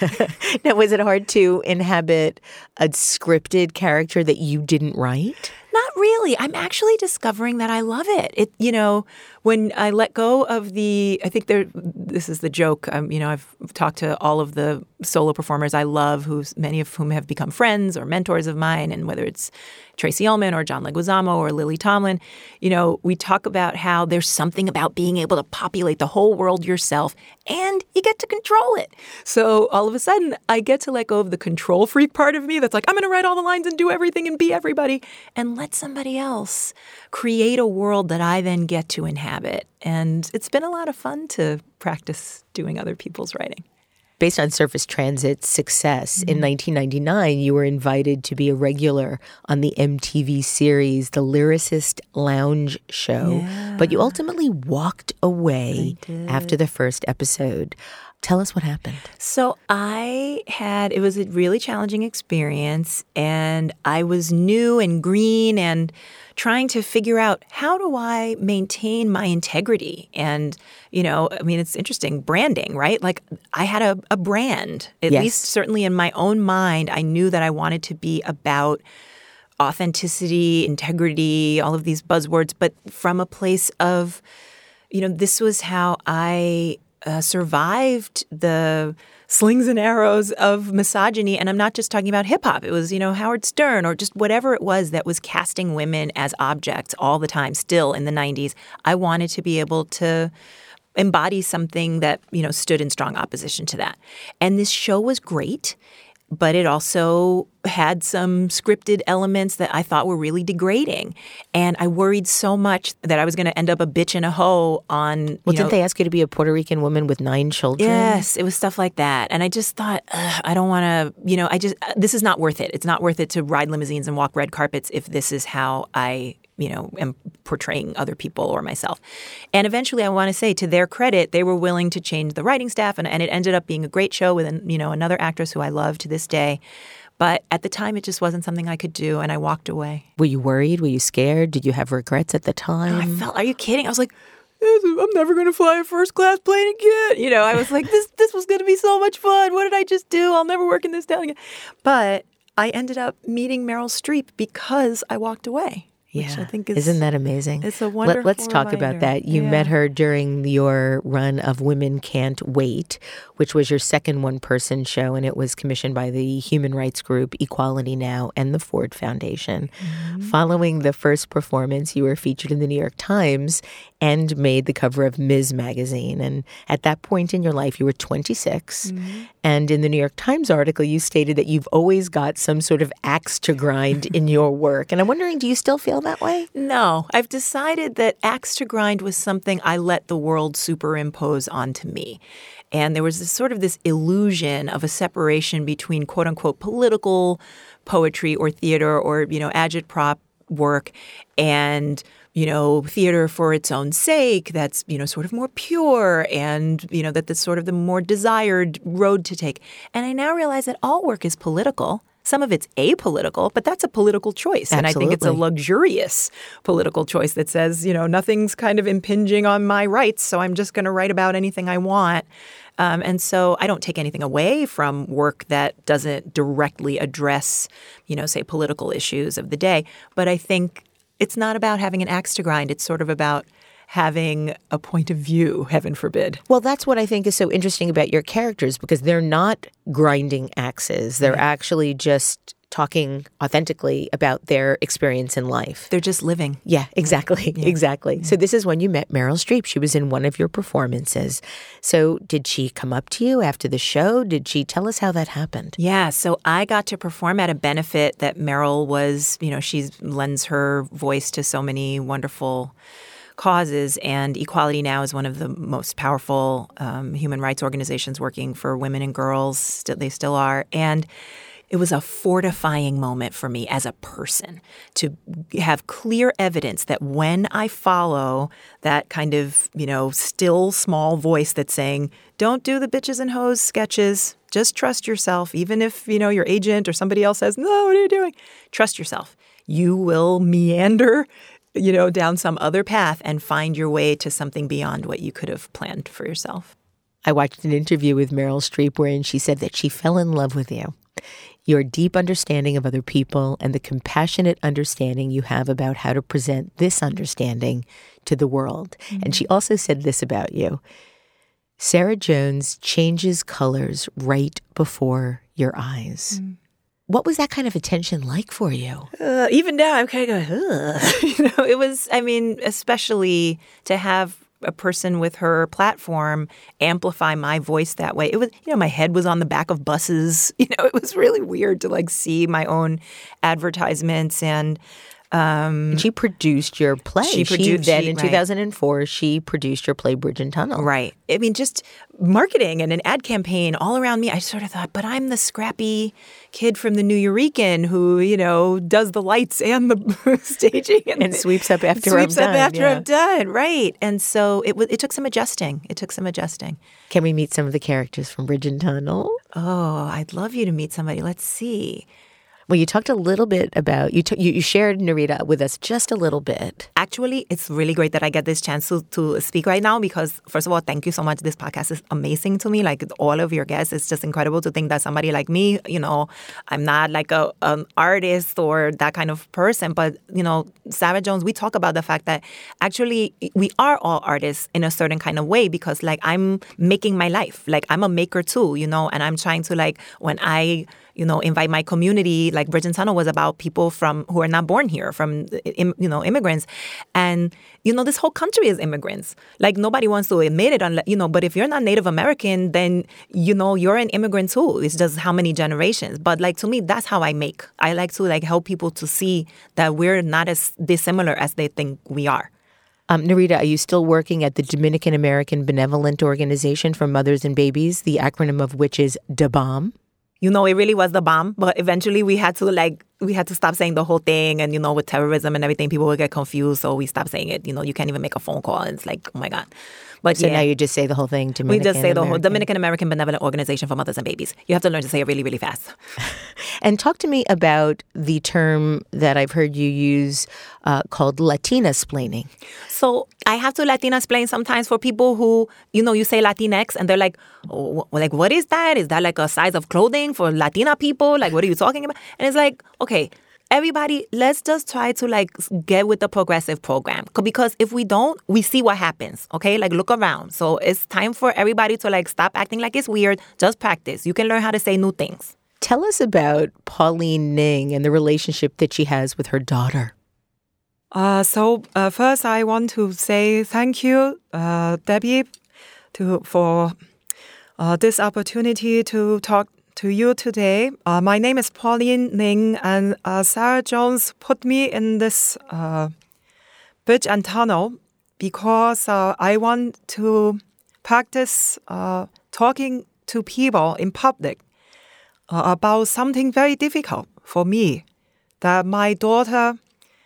Now, was it hard to inhabit a scripted character that you didn't write? Not really. I'm actually discovering that I love it. When I let go of I think this is the joke. I've talked to all of the solo performers I love, many of whom have become friends or mentors of mine, and whether it's Tracy Ullman or John Leguizamo or Lily Tomlin, we talk about how there's something about being able to populate the whole world yourself, and you get to control it. So all of a sudden, I get to let go of the control freak part of me that's like, I'm going to write all the lines and do everything and be everybody, and let somebody else create a world that I then get to inhabit. And it's been a lot of fun to practice doing other people's writing. Based on Surface Transit's success, in 1999, you were invited to be a regular on the MTV series The Lyricist Lounge Show. Yeah. But you ultimately walked away after the first episode. Tell us what happened. So it was a really challenging experience, and I was new and green and trying to figure out, how do I maintain my integrity? And, it's interesting, branding, right? Like, I had a brand, at least certainly in my own mind. I knew that I wanted to be about authenticity, integrity, all of these buzzwords, but from a place of, this was how I survived the slings and arrows of misogyny. And I'm not just talking about hip hop. It was, Howard Stern or just whatever it was that was casting women as objects all the time, still in the 90s. I wanted to be able to embody something that, stood in strong opposition to that. And this show was great, but it also had some scripted elements that I thought were really degrading. And I worried so much that I was going to end up a bitch in a hoe on, didn't they ask you to be a Puerto Rican woman with 9 children? Yes, it was stuff like that. And I just thought, I don't want to, this is not worth it. It's not worth it to ride limousines and walk red carpets if this is how I am portraying other people or myself. And eventually, I want to say, to their credit, they were willing to change the writing staff, and it ended up being a great show with another actress who I love to this day. But at the time, it just wasn't something I could do, and I walked away. Were you worried? Were you scared? Did you have regrets at the time? I felt, are you kidding? I was like, I'm never going to fly a first-class plane again. You know, I was like, this was going to be so much fun. What did I just do? I'll never work in this town again. But I ended up meeting Meryl Streep because I walked away. Which I think isn't that amazing? It's a wonderful Let's talk reminder. about that. You met her during your run of Women Can't Wait, which was your second one-person show, and it was commissioned by the human rights group Equality Now and the Ford Foundation. Mm-hmm. Following the first performance, you were featured in the New York Times and made the cover of Ms. Magazine. And at that point in your life, you were 26. Mm-hmm. And in the New York Times article, you stated that you've always got some sort of axe to grind in your work. And I'm wondering, do you still feel that way? No. I've decided that axe to grind was something I let the world superimpose onto me. And there was this illusion of a separation between, quote unquote, political poetry or theater or, you know, agitprop work and, you know, theater for its own sake that's, you know, sort of more pure and, you know, that's sort of the more desired road to take. And I now realize that all work is political. Some of it's apolitical, but that's a political choice. Absolutely. And I think it's a luxurious political choice that says, you know, nothing's kind of impinging on my rights, so I'm just going to write about anything I want. And so I don't take anything away from work that doesn't directly address, you know, say, political issues of the day. But I think it's not about having an axe to grind. It's sort of about having a point of view, heaven forbid. Well, that's what I think is so interesting about your characters, because they're not grinding axes. They're actually just talking authentically about their experience in life. They're just living. Yeah, exactly. Yeah. Exactly. So this is when you met Meryl Streep. She was in one of your performances. So did she come up to you after the show? Did she tell us how that happened? Yeah. So I got to perform at a benefit that Meryl was, you know, she lends her voice to so many wonderful causes, and Equality Now is one of the most powerful human rights organizations working for women and girls. They still are. And it was a fortifying moment for me as a person to have clear evidence that when I follow that kind of, you know, still small voice that's saying, don't do the bitches and hoes sketches, just trust yourself, even if, you know, your agent or somebody else says, no, what are you doing? Trust yourself. You will meander, you know, down some other path and find your way to something beyond what you could have planned for yourself. I watched an interview with Meryl Streep wherein she said that she fell in love with you. Your deep understanding of other people and the compassionate understanding you have about how to present this understanding to the world. Mm-hmm. And she also said this about you. Sarah Jones changes colors right before your eyes. Mm. What was that kind of attention like for you? Even now, I'm kind of going, you know, it was, I mean, especially to have a person with her platform amplify my voice that way. It was, you know, my head was on the back of buses. You know, it was really weird to like see my own advertisements and she produced your play. In 2004, she produced your play Bridge and Tunnel. Right. I mean, just marketing and an ad campaign all around me. I sort of thought, but I'm the scrappy kid from the New Eurekan who, you know, does the lights and the staging and sweeps up after I'm done. Right. And so it took some adjusting. Can we meet some of the characters from Bridge and Tunnel? Oh, I'd love you to meet somebody. Let's see. Well, you talked a little bit about, you shared Narita with us just a little bit. Actually, it's really great that I get this chance to speak right now because, first of all, thank you so much. This podcast is amazing to me. Like all of your guests, it's just incredible to think that somebody like me, you know, I'm not like an artist or that kind of person. But, you know, Sarah Jones, we talk about the fact that actually we are all artists in a certain kind of way because, like, I'm making my life. Like, I'm a maker too, you know, and I'm trying to, like, when I invite my community, like Bridge and Tunnel was about people who are not born here, from, immigrants. And, this whole country is immigrants. Like, nobody wants to admit it, but if you're not Native American, then, you're an immigrant too. It's just how many generations. But, like, to me, that's how I make. I like to, like, help people to see that we're not as dissimilar as they think we are. Narita, are you still working at the Dominican American Benevolent Organization for Mothers and Babies, the acronym of which is DABOM? It really was the bomb, but eventually we had to stop saying the whole thing. And, with terrorism and everything, people would get confused. So we stopped saying it. You can't even make a phone call. And it's like, oh, my God. But so now you just say the whole thing, we just say the whole Dominican American Benevolent Organization for Mothers and Babies. You have to learn to say it really, really fast. And talk to me about the term that I've heard you use called Latina-splaining. So I have to Latina-splain sometimes for people who, you say Latinx and they're like, oh, like, what is that? Is that like a size of clothing for Latina people? Like, what are you talking about? And it's like, okay, everybody, let's just try to get with the progressive program. Because if we don't, we see what happens, okay? Like, look around. So it's time for everybody to stop acting like it's weird. Just practice. You can learn how to say new things. Tell us about Pauline Ning and the relationship that she has with her daughter. So first I want to say thank you, Debbie, for this opportunity to talk to you today. My name is Pauline Ning, and Sarah Jones put me in this bridge and tunnel because I want to practice talking to people in public about something very difficult for me, that my daughter,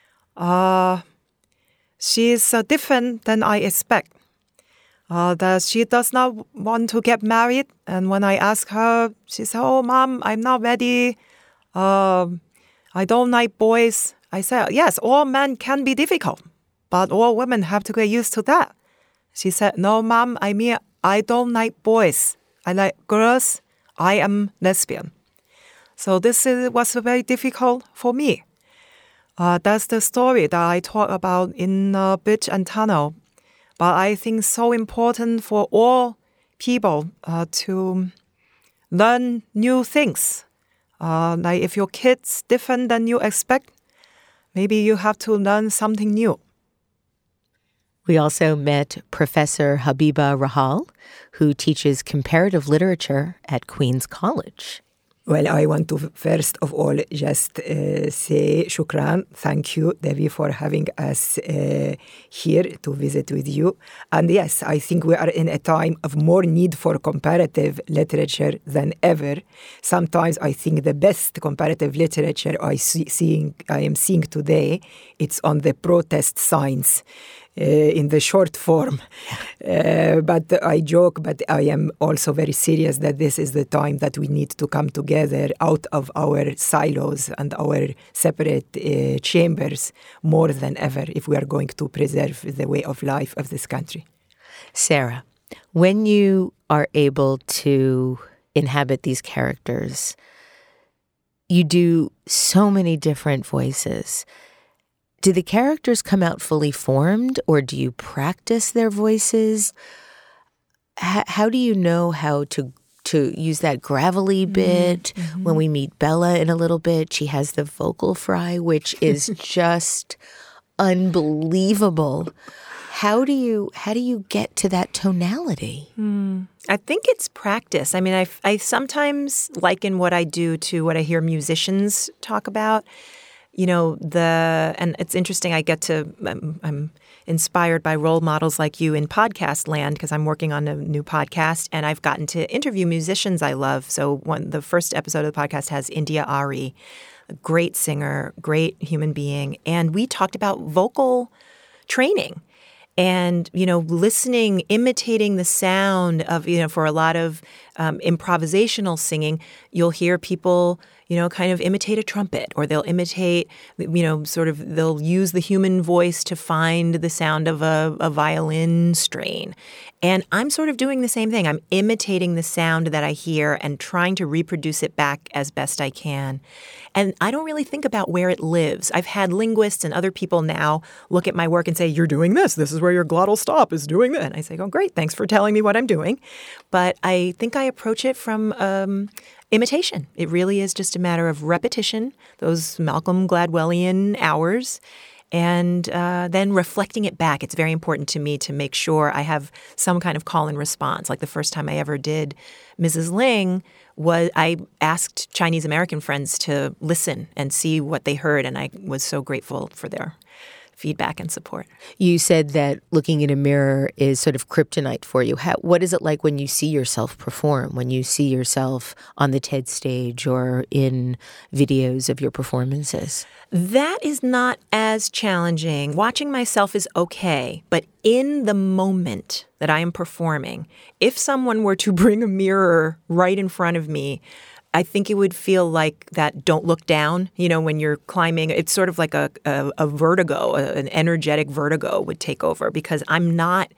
she is different than I expect. That she does not want to get married. And when I ask her, she said, oh, Mom, I'm not ready. I don't like boys. I said, yes, all men can be difficult, but all women have to get used to that. She said, no, Mom, I don't like boys. I like girls. I am lesbian. So this was very difficult for me. That's the story that I talk about in Bridge and Tunnel. But I think so important for all people to learn new things. Like if your kid's different than you expect, maybe you have to learn something new. We also met Professor Habiba Rahal, who teaches comparative literature at Queen's College. Well, I want to first of all just say shukran. Thank you, Debbie, for having us here to visit with you. And yes, I think we are in a time of more need for comparative literature than ever. Sometimes I think the best comparative literature I am seeing today, it's on the protest signs. In the short form. But I joke, but I am also very serious that this is the time that we need to come together out of our silos and our separate chambers more than ever if we are going to preserve the way of life of this country. Sarah, when you are able to inhabit these characters, you do so many different voices. Do the characters come out fully formed, or do you practice their voices? How do you know how to use that gravelly bit? Mm-hmm. When we meet Bella in a little bit, she has the vocal fry, which is just unbelievable. How do you get to that tonality? I think it's practice. I mean, I sometimes liken what I do to what I hear musicians talk about. And it's interesting, I'm inspired by role models like you in podcast land because I'm working on a new podcast and I've gotten to interview musicians I love. So the first episode of the podcast has India Ari, a great singer, great human being. And we talked about vocal training and, listening, imitating the sound of, for a lot of improvisational singing, you'll hear people kind of imitate a trumpet, or they'll imitate, they'll use the human voice to find the sound of a violin strain. And I'm sort of doing the same thing. I'm imitating the sound that I hear and trying to reproduce it back as best I can. And I don't really think about where it lives. I've had linguists and other people now look at my work and say, you're doing this. This is where your glottal stop is doing that. And I say, oh, great. Thanks for telling me what I'm doing. But I think I approach it from imitation. It really is just a matter of repetition, those Malcolm Gladwellian hours, and then reflecting it back. It's very important to me to make sure I have some kind of call and response. Like the first time I ever did Mrs. Ling, I asked Chinese American friends to listen and see what they heard, and I was so grateful for their feedback and support. You said that looking in a mirror is sort of kryptonite for you. What is it like when you see yourself perform, when you see yourself on the TED stage or in videos of your performances? That is not as challenging. Watching myself is okay, but in the moment that I am performing, if someone were to bring a mirror right in front of me, I think it would feel like that don't look down, when you're climbing. It's sort of like a vertigo, an energetic vertigo would take over because I'm not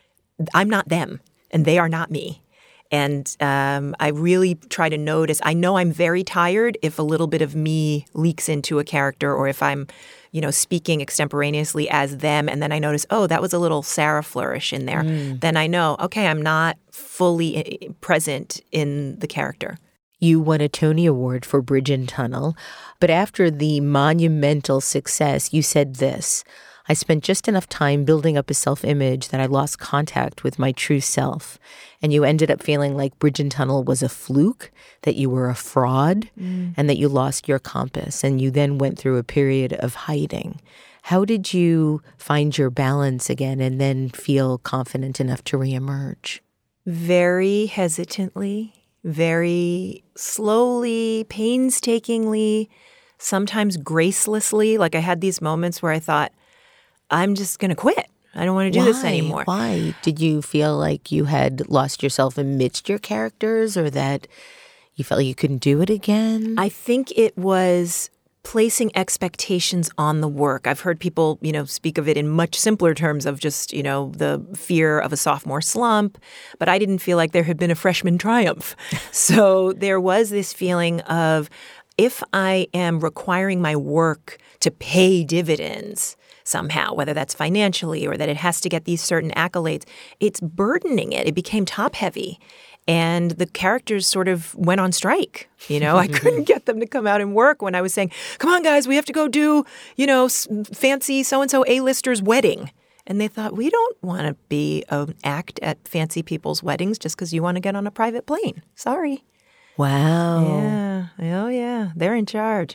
them and they are not me. And I really try to notice. I know I'm very tired if a little bit of me leaks into a character or if I'm, speaking extemporaneously as them. And then I notice, oh, that was a little Sarah flourish in there. Then I know, okay, I'm not fully present in the character. You won a Tony Award for Bridge and Tunnel, but after the monumental success, you said this: I spent just enough time building up a self-image that I lost contact with my true self. And you ended up feeling like Bridge and Tunnel was a fluke, that you were a fraud, and that you lost your compass. And you then went through a period of hiding. How did you find your balance again and then feel confident enough to reemerge? Very hesitantly. Very slowly, painstakingly, sometimes gracelessly. Like I had these moments where I thought, I'm just going to quit. I don't want to do this anymore. Why? Did you feel like you had lost yourself amidst your characters or that you felt like you couldn't do it again? I think it was placing expectations on the work. I've heard people, speak of it in much simpler terms of just, the fear of a sophomore slump. But I didn't feel like there had been a freshman triumph. So there was this feeling of if I am requiring my work to pay dividends somehow, whether that's financially or that it has to get these certain accolades, it's burdening it. It became top heavy. And the characters sort of went on strike. I couldn't get them to come out and work when I was saying, come on, guys, we have to go do, fancy so-and-so A-lister's wedding. And they thought, we don't want to be an act at fancy people's weddings just because you want to get on a private plane. Sorry. Wow. Yeah. Oh, yeah. They're in charge.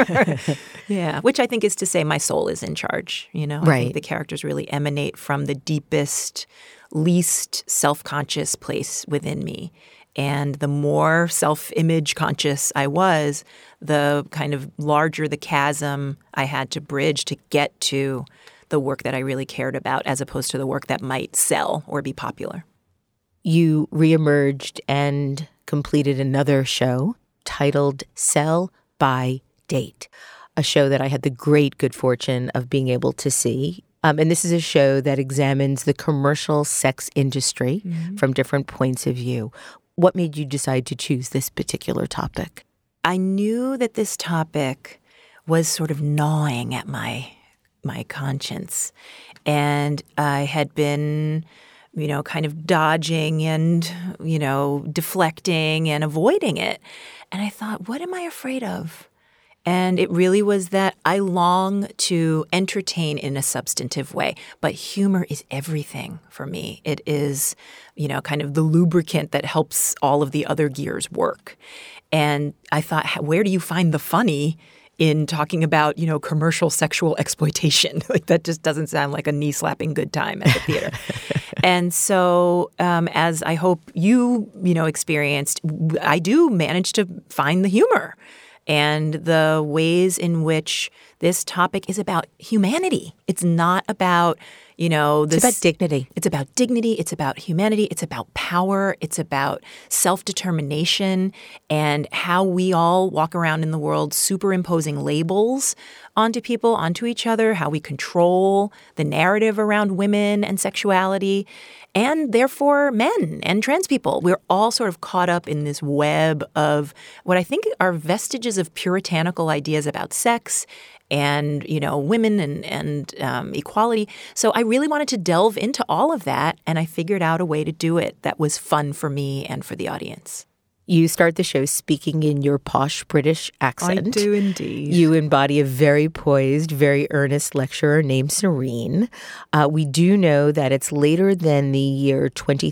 Yeah. Which I think is to say my soul is in charge. I think the characters really emanate from the deepest, least self-conscious place within me. And the more self-image conscious I was, the kind of larger the chasm I had to bridge to get to the work that I really cared about as opposed to the work that might sell or be popular. You reemerged and completed another show titled Sell by Date, a show that I had the great good fortune of being able to see. And this is a show that examines the commercial sex industry from different points of view. What made you decide to choose this particular topic? I knew that this topic was sort of gnawing at my conscience. And I had been, kind of dodging and, deflecting and avoiding it. And I thought, what am I afraid of? And it really was that I long to entertain in a substantive way. But humor is everything for me. It is, kind of the lubricant that helps all of the other gears work. And I thought, where do you find the funny in talking about, commercial sexual exploitation? Like that just doesn't sound like a knee-slapping good time at the theater. And so as I hope you, experienced, I do manage to find the humor and the ways in which this topic is about humanity. It's not about, It's about dignity. It's about dignity. It's about humanity. It's about power. It's about self-determination and how we all walk around in the world superimposing labels onto people, onto each other, how we control the narrative around women and sexuality, and therefore men and trans people. We're all sort of caught up in this web of what I think are vestiges of puritanical ideas about sex and, women and equality. So I really wanted to delve into all of that, and I figured out a way to do it that was fun for me and for the audience. You start the show speaking in your posh British accent. I do indeed. You embody a very poised, very earnest lecturer named Serene. We do know that it's later than the year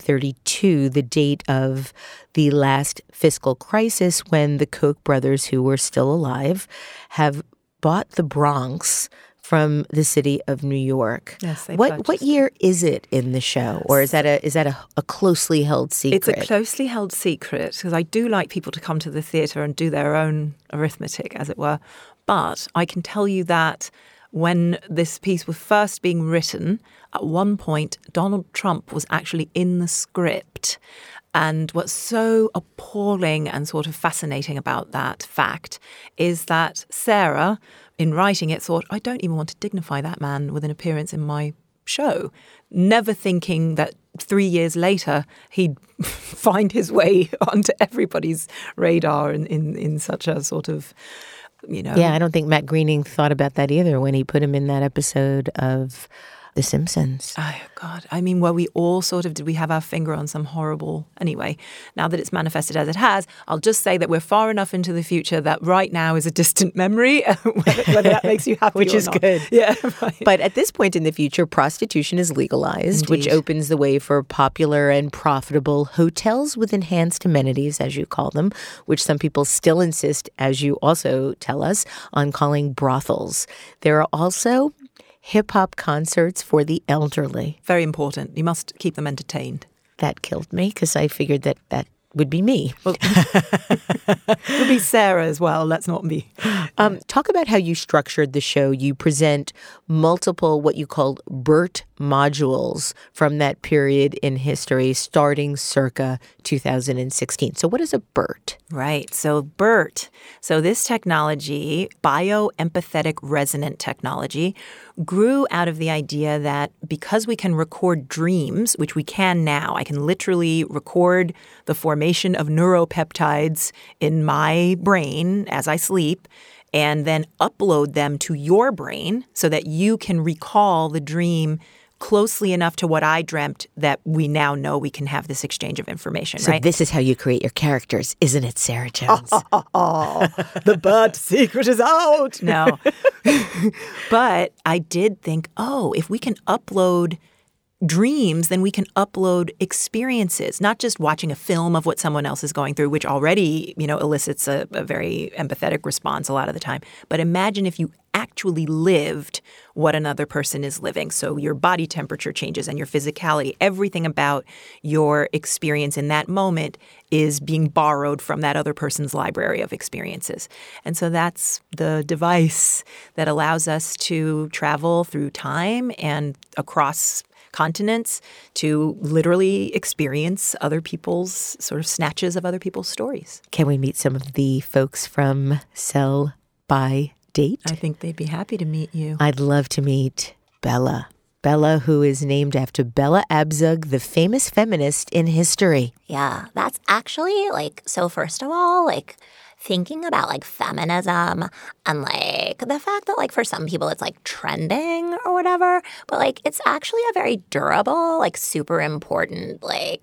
2032, the date of the last fiscal crisis, when the Koch brothers, who were still alive, have bought the Bronx from the city of New York. Yes, what year is it in the show, or is that a closely held secret? It's a closely held secret because I do like people to come to the theatre and do their own arithmetic, as it were. But I can tell you that when this piece was first being written, at one point Donald Trump was actually in the script. And what's so appalling and sort of fascinating about that fact is that Sarah, in writing it, thought, I don't even want to dignify that man with an appearance in my show, never thinking that 3 years later he'd find his way onto everybody's radar in such a sort of, Yeah, I don't think Matt Groening thought about that either when he put him in that episode of The Simpsons. Oh, God. I mean, we all sort of, did we have our finger on some horrible... Anyway, now that it's manifested as it has, I'll just say that we're far enough into the future that right now is a distant memory, whether that makes you happy Which or is not. good. Yeah, right. But at this point in the future, prostitution is legalized, which Indeed. opens the way for popular and profitable hotels with enhanced amenities, as you call them, which some people still insist, as you also tell us, on calling brothels. There are also hip-hop concerts for the elderly. Very important. You must keep them entertained. That killed me because I figured that would be me. Well, it would be Sarah as well. Let's not be. Talk about how you structured the show. You present multiple what you called BERT modules from that period in history starting circa 2016. So what is a BERT? Right. So BERT. So this technology, bioempathetic resonant technology, grew out of the idea that because we can record dreams, which we can now, I can literally record the formation of neuropeptides in my brain as I sleep and then upload them to your brain so that you can recall the dream closely enough to what I dreamt that we now know we can have this exchange of information, So right? this is how you create your characters, isn't it, Sarah Jones? The BERT secret is out. No. But I did think, if we can upload dreams, then we can upload experiences, not just watching a film of what someone else is going through, which already, elicits a very empathetic response a lot of the time. But imagine if you actually lived what another person is living. So your body temperature changes and your physicality, everything about your experience in that moment is being borrowed from that other person's library of experiences. And so that's the device that allows us to travel through time and across continents to literally experience other people's sort of snatches of other people's stories. Can we meet some of the folks from Sell by Date? I think they'd be happy to meet you. I'd love to meet Bella. Bella, who is named after Bella Abzug, the famous feminist in history. Yeah, that's actually so first of all, thinking about feminism and the fact that for some people it's trending or whatever, but it's actually a very durable, super important,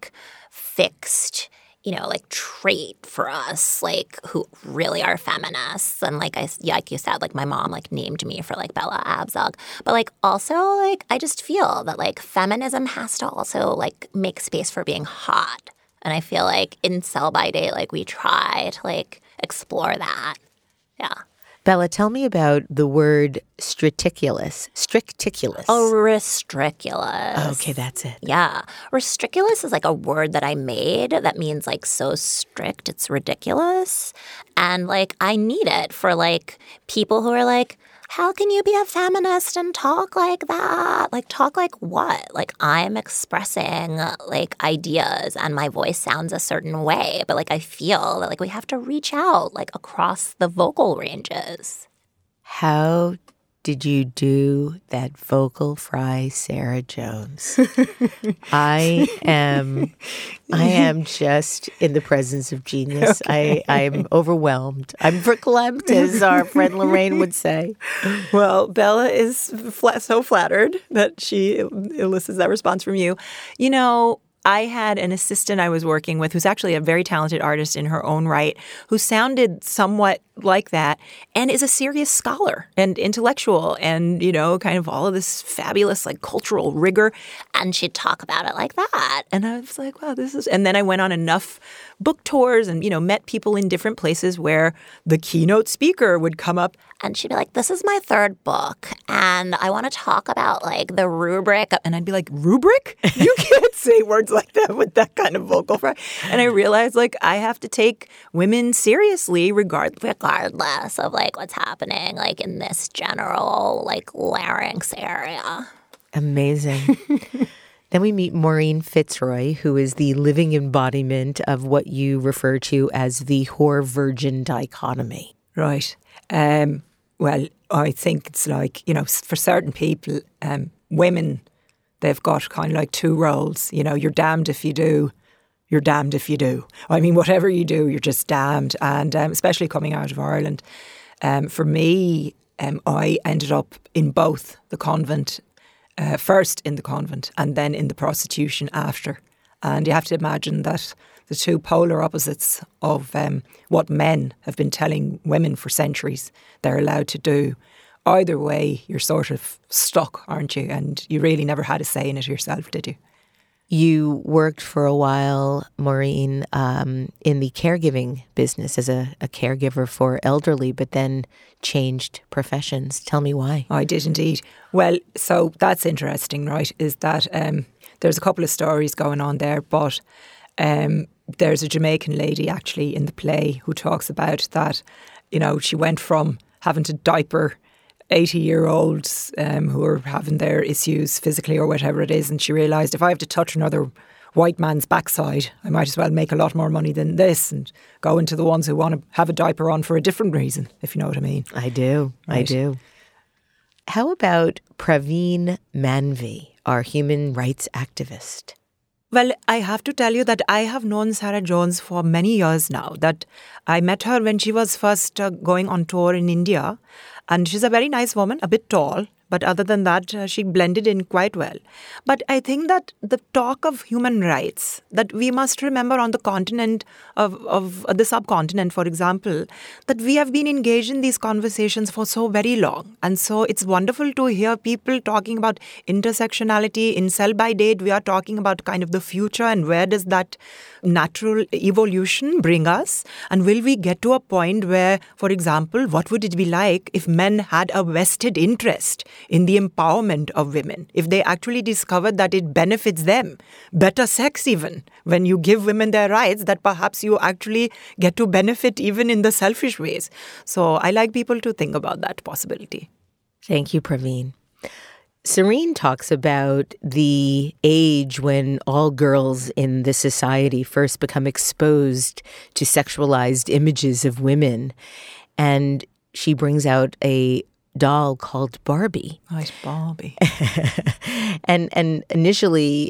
fixed, trait for us, who really are feminists. And like you said, my mom named me for Bella Abzug. But also I just feel that feminism has to also make space for being hot. And I feel in Sell by Date we try to explore that. Yeah. Bella, tell me about the word stricticulus. Stricticulus. Oh, restriculus. Okay, that's it. Yeah. Restriculus is a word that I made that means so strict, it's ridiculous. And I need it for people who are how can you be a feminist and talk like that? Talk like what? I'm expressing ideas and my voice sounds a certain way, but I feel that we have to reach out across the vocal ranges. How did you do that vocal fry, Sarah Jones? I am just in the presence of genius. Okay. I'm overwhelmed. I'm verklempt, as our friend Lorraine would say. Well, Bella is so flattered that she elicits that response from you. I had an assistant I was working with who's actually a very talented artist in her own right, who sounded somewhat like that and is a serious scholar and intellectual and, kind of all of this fabulous cultural rigor. And she'd talk about it like that. And I was like, wow, this is... And then I went on enough book tours and, met people in different places where the keynote speaker would come up. And she'd be like, this is my third book, and I want to talk about, the rubric. And I'd be like, rubric? You can't say words like that with that kind of vocal fry. And I realized, I have to take women seriously regardless of, what's happening, in this general, larynx area. Amazing. Then we meet Maureen Fitzroy, who is the living embodiment of what you refer to as the whore-virgin dichotomy. Right. Well, I think it's like, for certain people, women, they've got kind of like two roles. You're damned if you do, you're damned if you do. I mean, whatever you do, you're just damned. And especially coming out of Ireland. For me, I ended up in both the convent, first in the convent and then in the prostitution after. And you have to imagine that the two polar opposites of what men have been telling women for centuries they're allowed to do. Either way, you're sort of stuck, aren't you? And you really never had a say in it yourself, did you? You worked for a while, Maureen, in the caregiving business as a caregiver for elderly, but then changed professions. Tell me why. I did indeed. Well, so that's interesting, right, is that there's a couple of stories going on there, but there's a Jamaican lady actually in the play who talks about that, she went from having to diaper 80-year-olds who are having their issues physically or whatever it is, and she realised, if I have to touch another white man's backside, I might as well make a lot more money than this and go into the ones who want to have a diaper on for a different reason, if you know what I mean. I do. Right. I do. How about Praveen Manvi, our human rights activist? Well, I have to tell you that I have known Sarah Jones for many years now. That I met her when she was first going on tour in India. And she's a very nice woman, a bit tall. But other than that, she blended in quite well. But I think that the talk of human rights, that we must remember on the continent of the subcontinent, for example, that we have been engaged in these conversations for so very long. And so it's wonderful to hear people talking about intersectionality. In Sell by Date, we are talking about kind of the future and where does that natural evolution bring us? And will we get to a point where, for example, what would it be like if men had a vested interest in the empowerment of women, if they actually discovered that it benefits them, better sex even, when you give women their rights, that perhaps you actually get to benefit even in the selfish ways. So I like people to think about that possibility. Thank you, Praveen. Serene talks about the age when all girls in the society first become exposed to sexualized images of women. And she brings out a doll called Barbie. Right, Barbie. and initially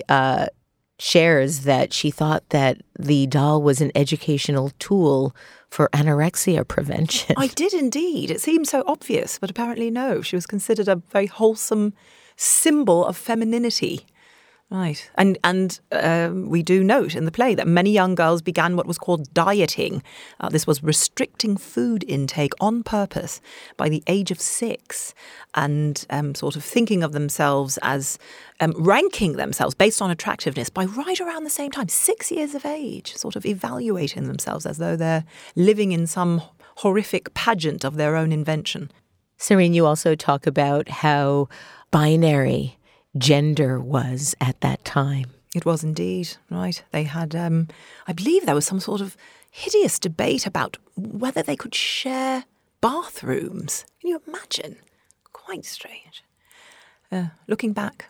shares that she thought that the doll was an educational tool for anorexia prevention. I did indeed. It seemed so obvious, but apparently no. She was considered a very wholesome symbol of femininity. Right. And we do note in the play that many young girls began what was called dieting. This was restricting food intake on purpose by the age of 6 and sort of thinking of themselves as ranking themselves based on attractiveness by right around the same time, 6 years of age, sort of evaluating themselves as though they're living in some horrific pageant of their own invention. Serene, you also talk about how binary gender was at that time. It was indeed, right. They had, I believe there was some sort of hideous debate about whether they could share bathrooms. Can you imagine? Quite strange. Looking back,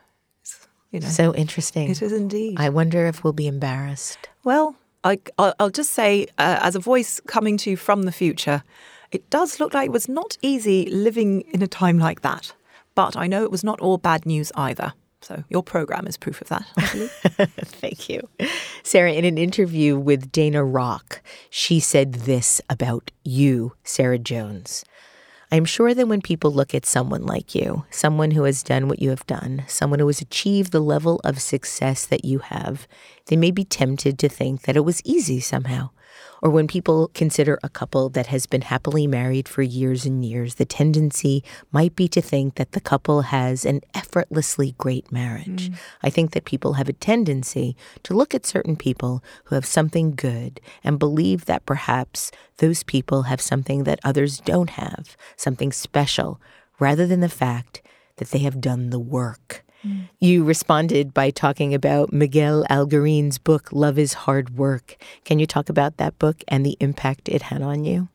So interesting. It is indeed. I wonder if we'll be embarrassed. Well, I'll just say, as a voice coming to you from the future, it does look like it was not easy living in a time like that. But I know it was not all bad news either. So your program is proof of that, I believe. Thank you. Sarah, in an interview with Dana Rock, she said this about you, Sarah Jones. I'm sure that when people look at someone like you, someone who has done what you have done, someone who has achieved the level of success that you have, they may be tempted to think that it was easy somehow. Or when people consider a couple that has been happily married for years and years, the tendency might be to think that the couple has an effortlessly great marriage. I think that people have a tendency to look at certain people who have something good and believe that perhaps those people have something that others don't have, something special, rather than the fact that they have done the work. You responded by talking about Miguel Algarin's book, Love is Hard Work. Can you talk about that book and the impact it had on you?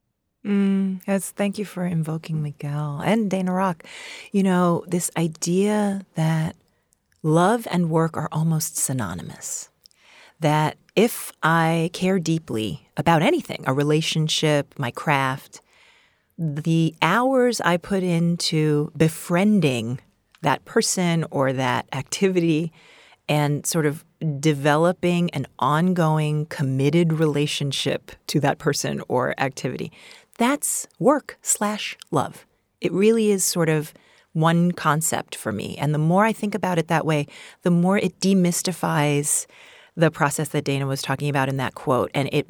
Yes, thank you for invoking Miguel and Dana Rock. This idea that love and work are almost synonymous. That if I care deeply about anything, a relationship, my craft, the hours I put into befriending that person or that activity and sort of developing an ongoing, committed relationship to that person or activity, that's work/love. It really is sort of one concept for me. And the more I think about it that way, the more it demystifies the process that Dana was talking about in that quote. And it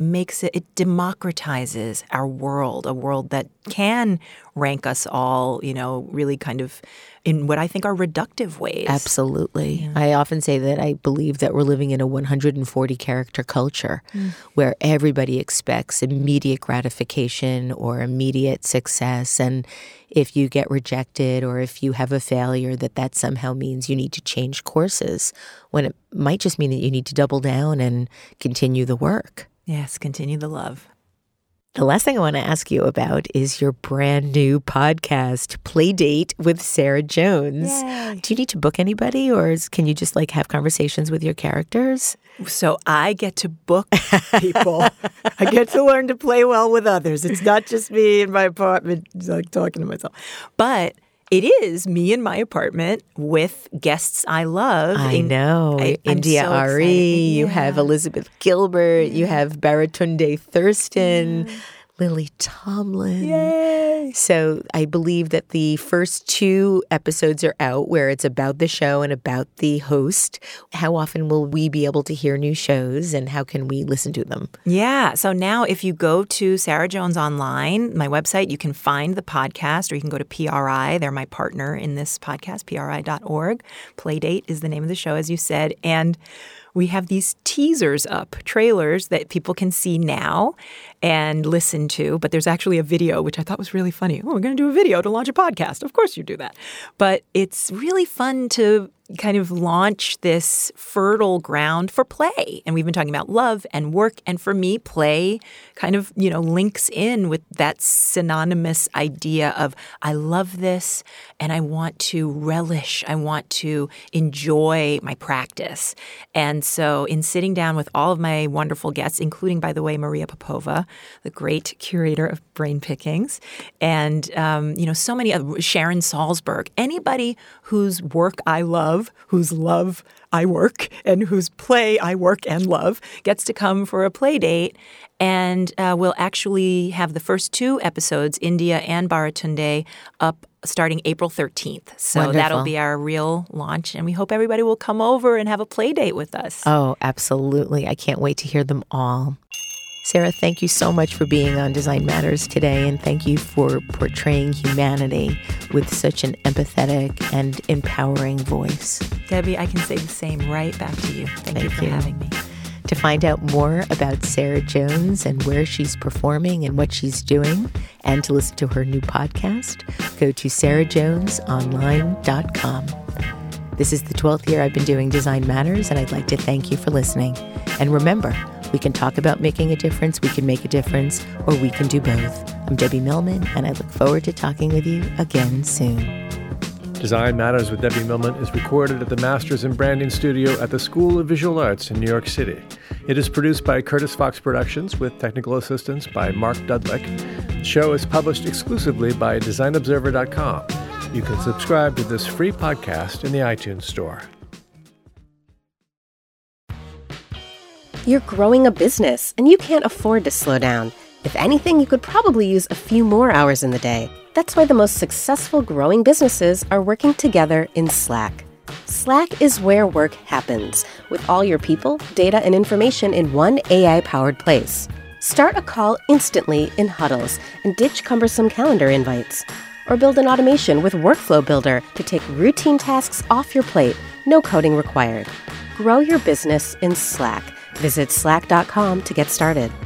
democratizes our world, a world that can rank us all, really kind of in what I think are reductive ways. Absolutely. Yeah. I often say that I believe that we're living in a 140 character culture where everybody expects immediate gratification or immediate success. And if you get rejected or if you have a failure, that somehow means you need to change courses, when it might just mean that you need to double down and continue the work. Yes, continue the love. The last thing I want to ask you about is your brand new podcast, Playdate with Sarah Jones. Yay. Do you need to book anybody, or can you just have conversations with your characters? So I get to book people. I get to learn to play well with others. It's not just me in my apartment talking to myself. But it is me in my apartment with guests I love. I know. India so Ari, you have Elizabeth Gilbert, you have Baratunde Thurston, Lily Tomlin. Yay! So I believe that the first 2 episodes are out where it's about the show and about the host. How often will we be able to hear new shows, and how can we listen to them? Yeah. So now if you go to Sarah Jones Online, my website, you can find the podcast, or you can go to PRI. They're my partner in this podcast, PRI.org. Playdate is the name of the show, as you said. And we have these teasers up, trailers that people can see now and listen to. But there's actually a video, which I thought was really funny. Oh, we're going to do a video to launch a podcast. Of course you do that. But it's really fun to kind of launch this fertile ground for play. And we've been talking about love and work. And for me, play kind of, links in with that synonymous idea of I love this and I want to relish. I want to enjoy my practice. And so in sitting down with all of my wonderful guests, including, by the way, Maria Popova, the great curator of Brain Pickings, and, so many other, Sharon Salzberg, anybody whose work I love, whose love I work, and whose play I work and love, gets to come for a play date. And we'll actually have the first 2 episodes, India and Baratunde, up starting April 13th. So Wonderful. That'll be our real launch. And we hope everybody will come over and have a play date with us. Oh, absolutely. I can't wait to hear them all. Sarah, thank you so much for being on Design Matters today, and thank you for portraying humanity with such an empathetic and empowering voice. Debbie, I can say the same right back to you. Thank you for having me. To find out more about Sarah Jones and where she's performing and what she's doing, and to listen to her new podcast, go to sarahjonesonline.com. This is the 12th year I've been doing Design Matters, and I'd like to thank you for listening. And remember, we can talk about making a difference, we can make a difference, or we can do both. I'm Debbie Millman, and I look forward to talking with you again soon. Design Matters with Debbie Millman is recorded at the Masters in Branding Studio at the School of Visual Arts in New York City. It is produced by Curtis Fox Productions with technical assistance by Mark Dudlick. The show is published exclusively by DesignObserver.com. You can subscribe to this free podcast in the iTunes Store. You're growing a business, and you can't afford to slow down. If anything, you could probably use a few more hours in the day. That's why the most successful growing businesses are working together in Slack. Slack is where work happens, with all your people, data, and information in one AI-powered place. Start a call instantly in huddles and ditch cumbersome calendar invites. Or build an automation with Workflow Builder to take routine tasks off your plate, no coding required. Grow your business in Slack. Visit slack.com to get started.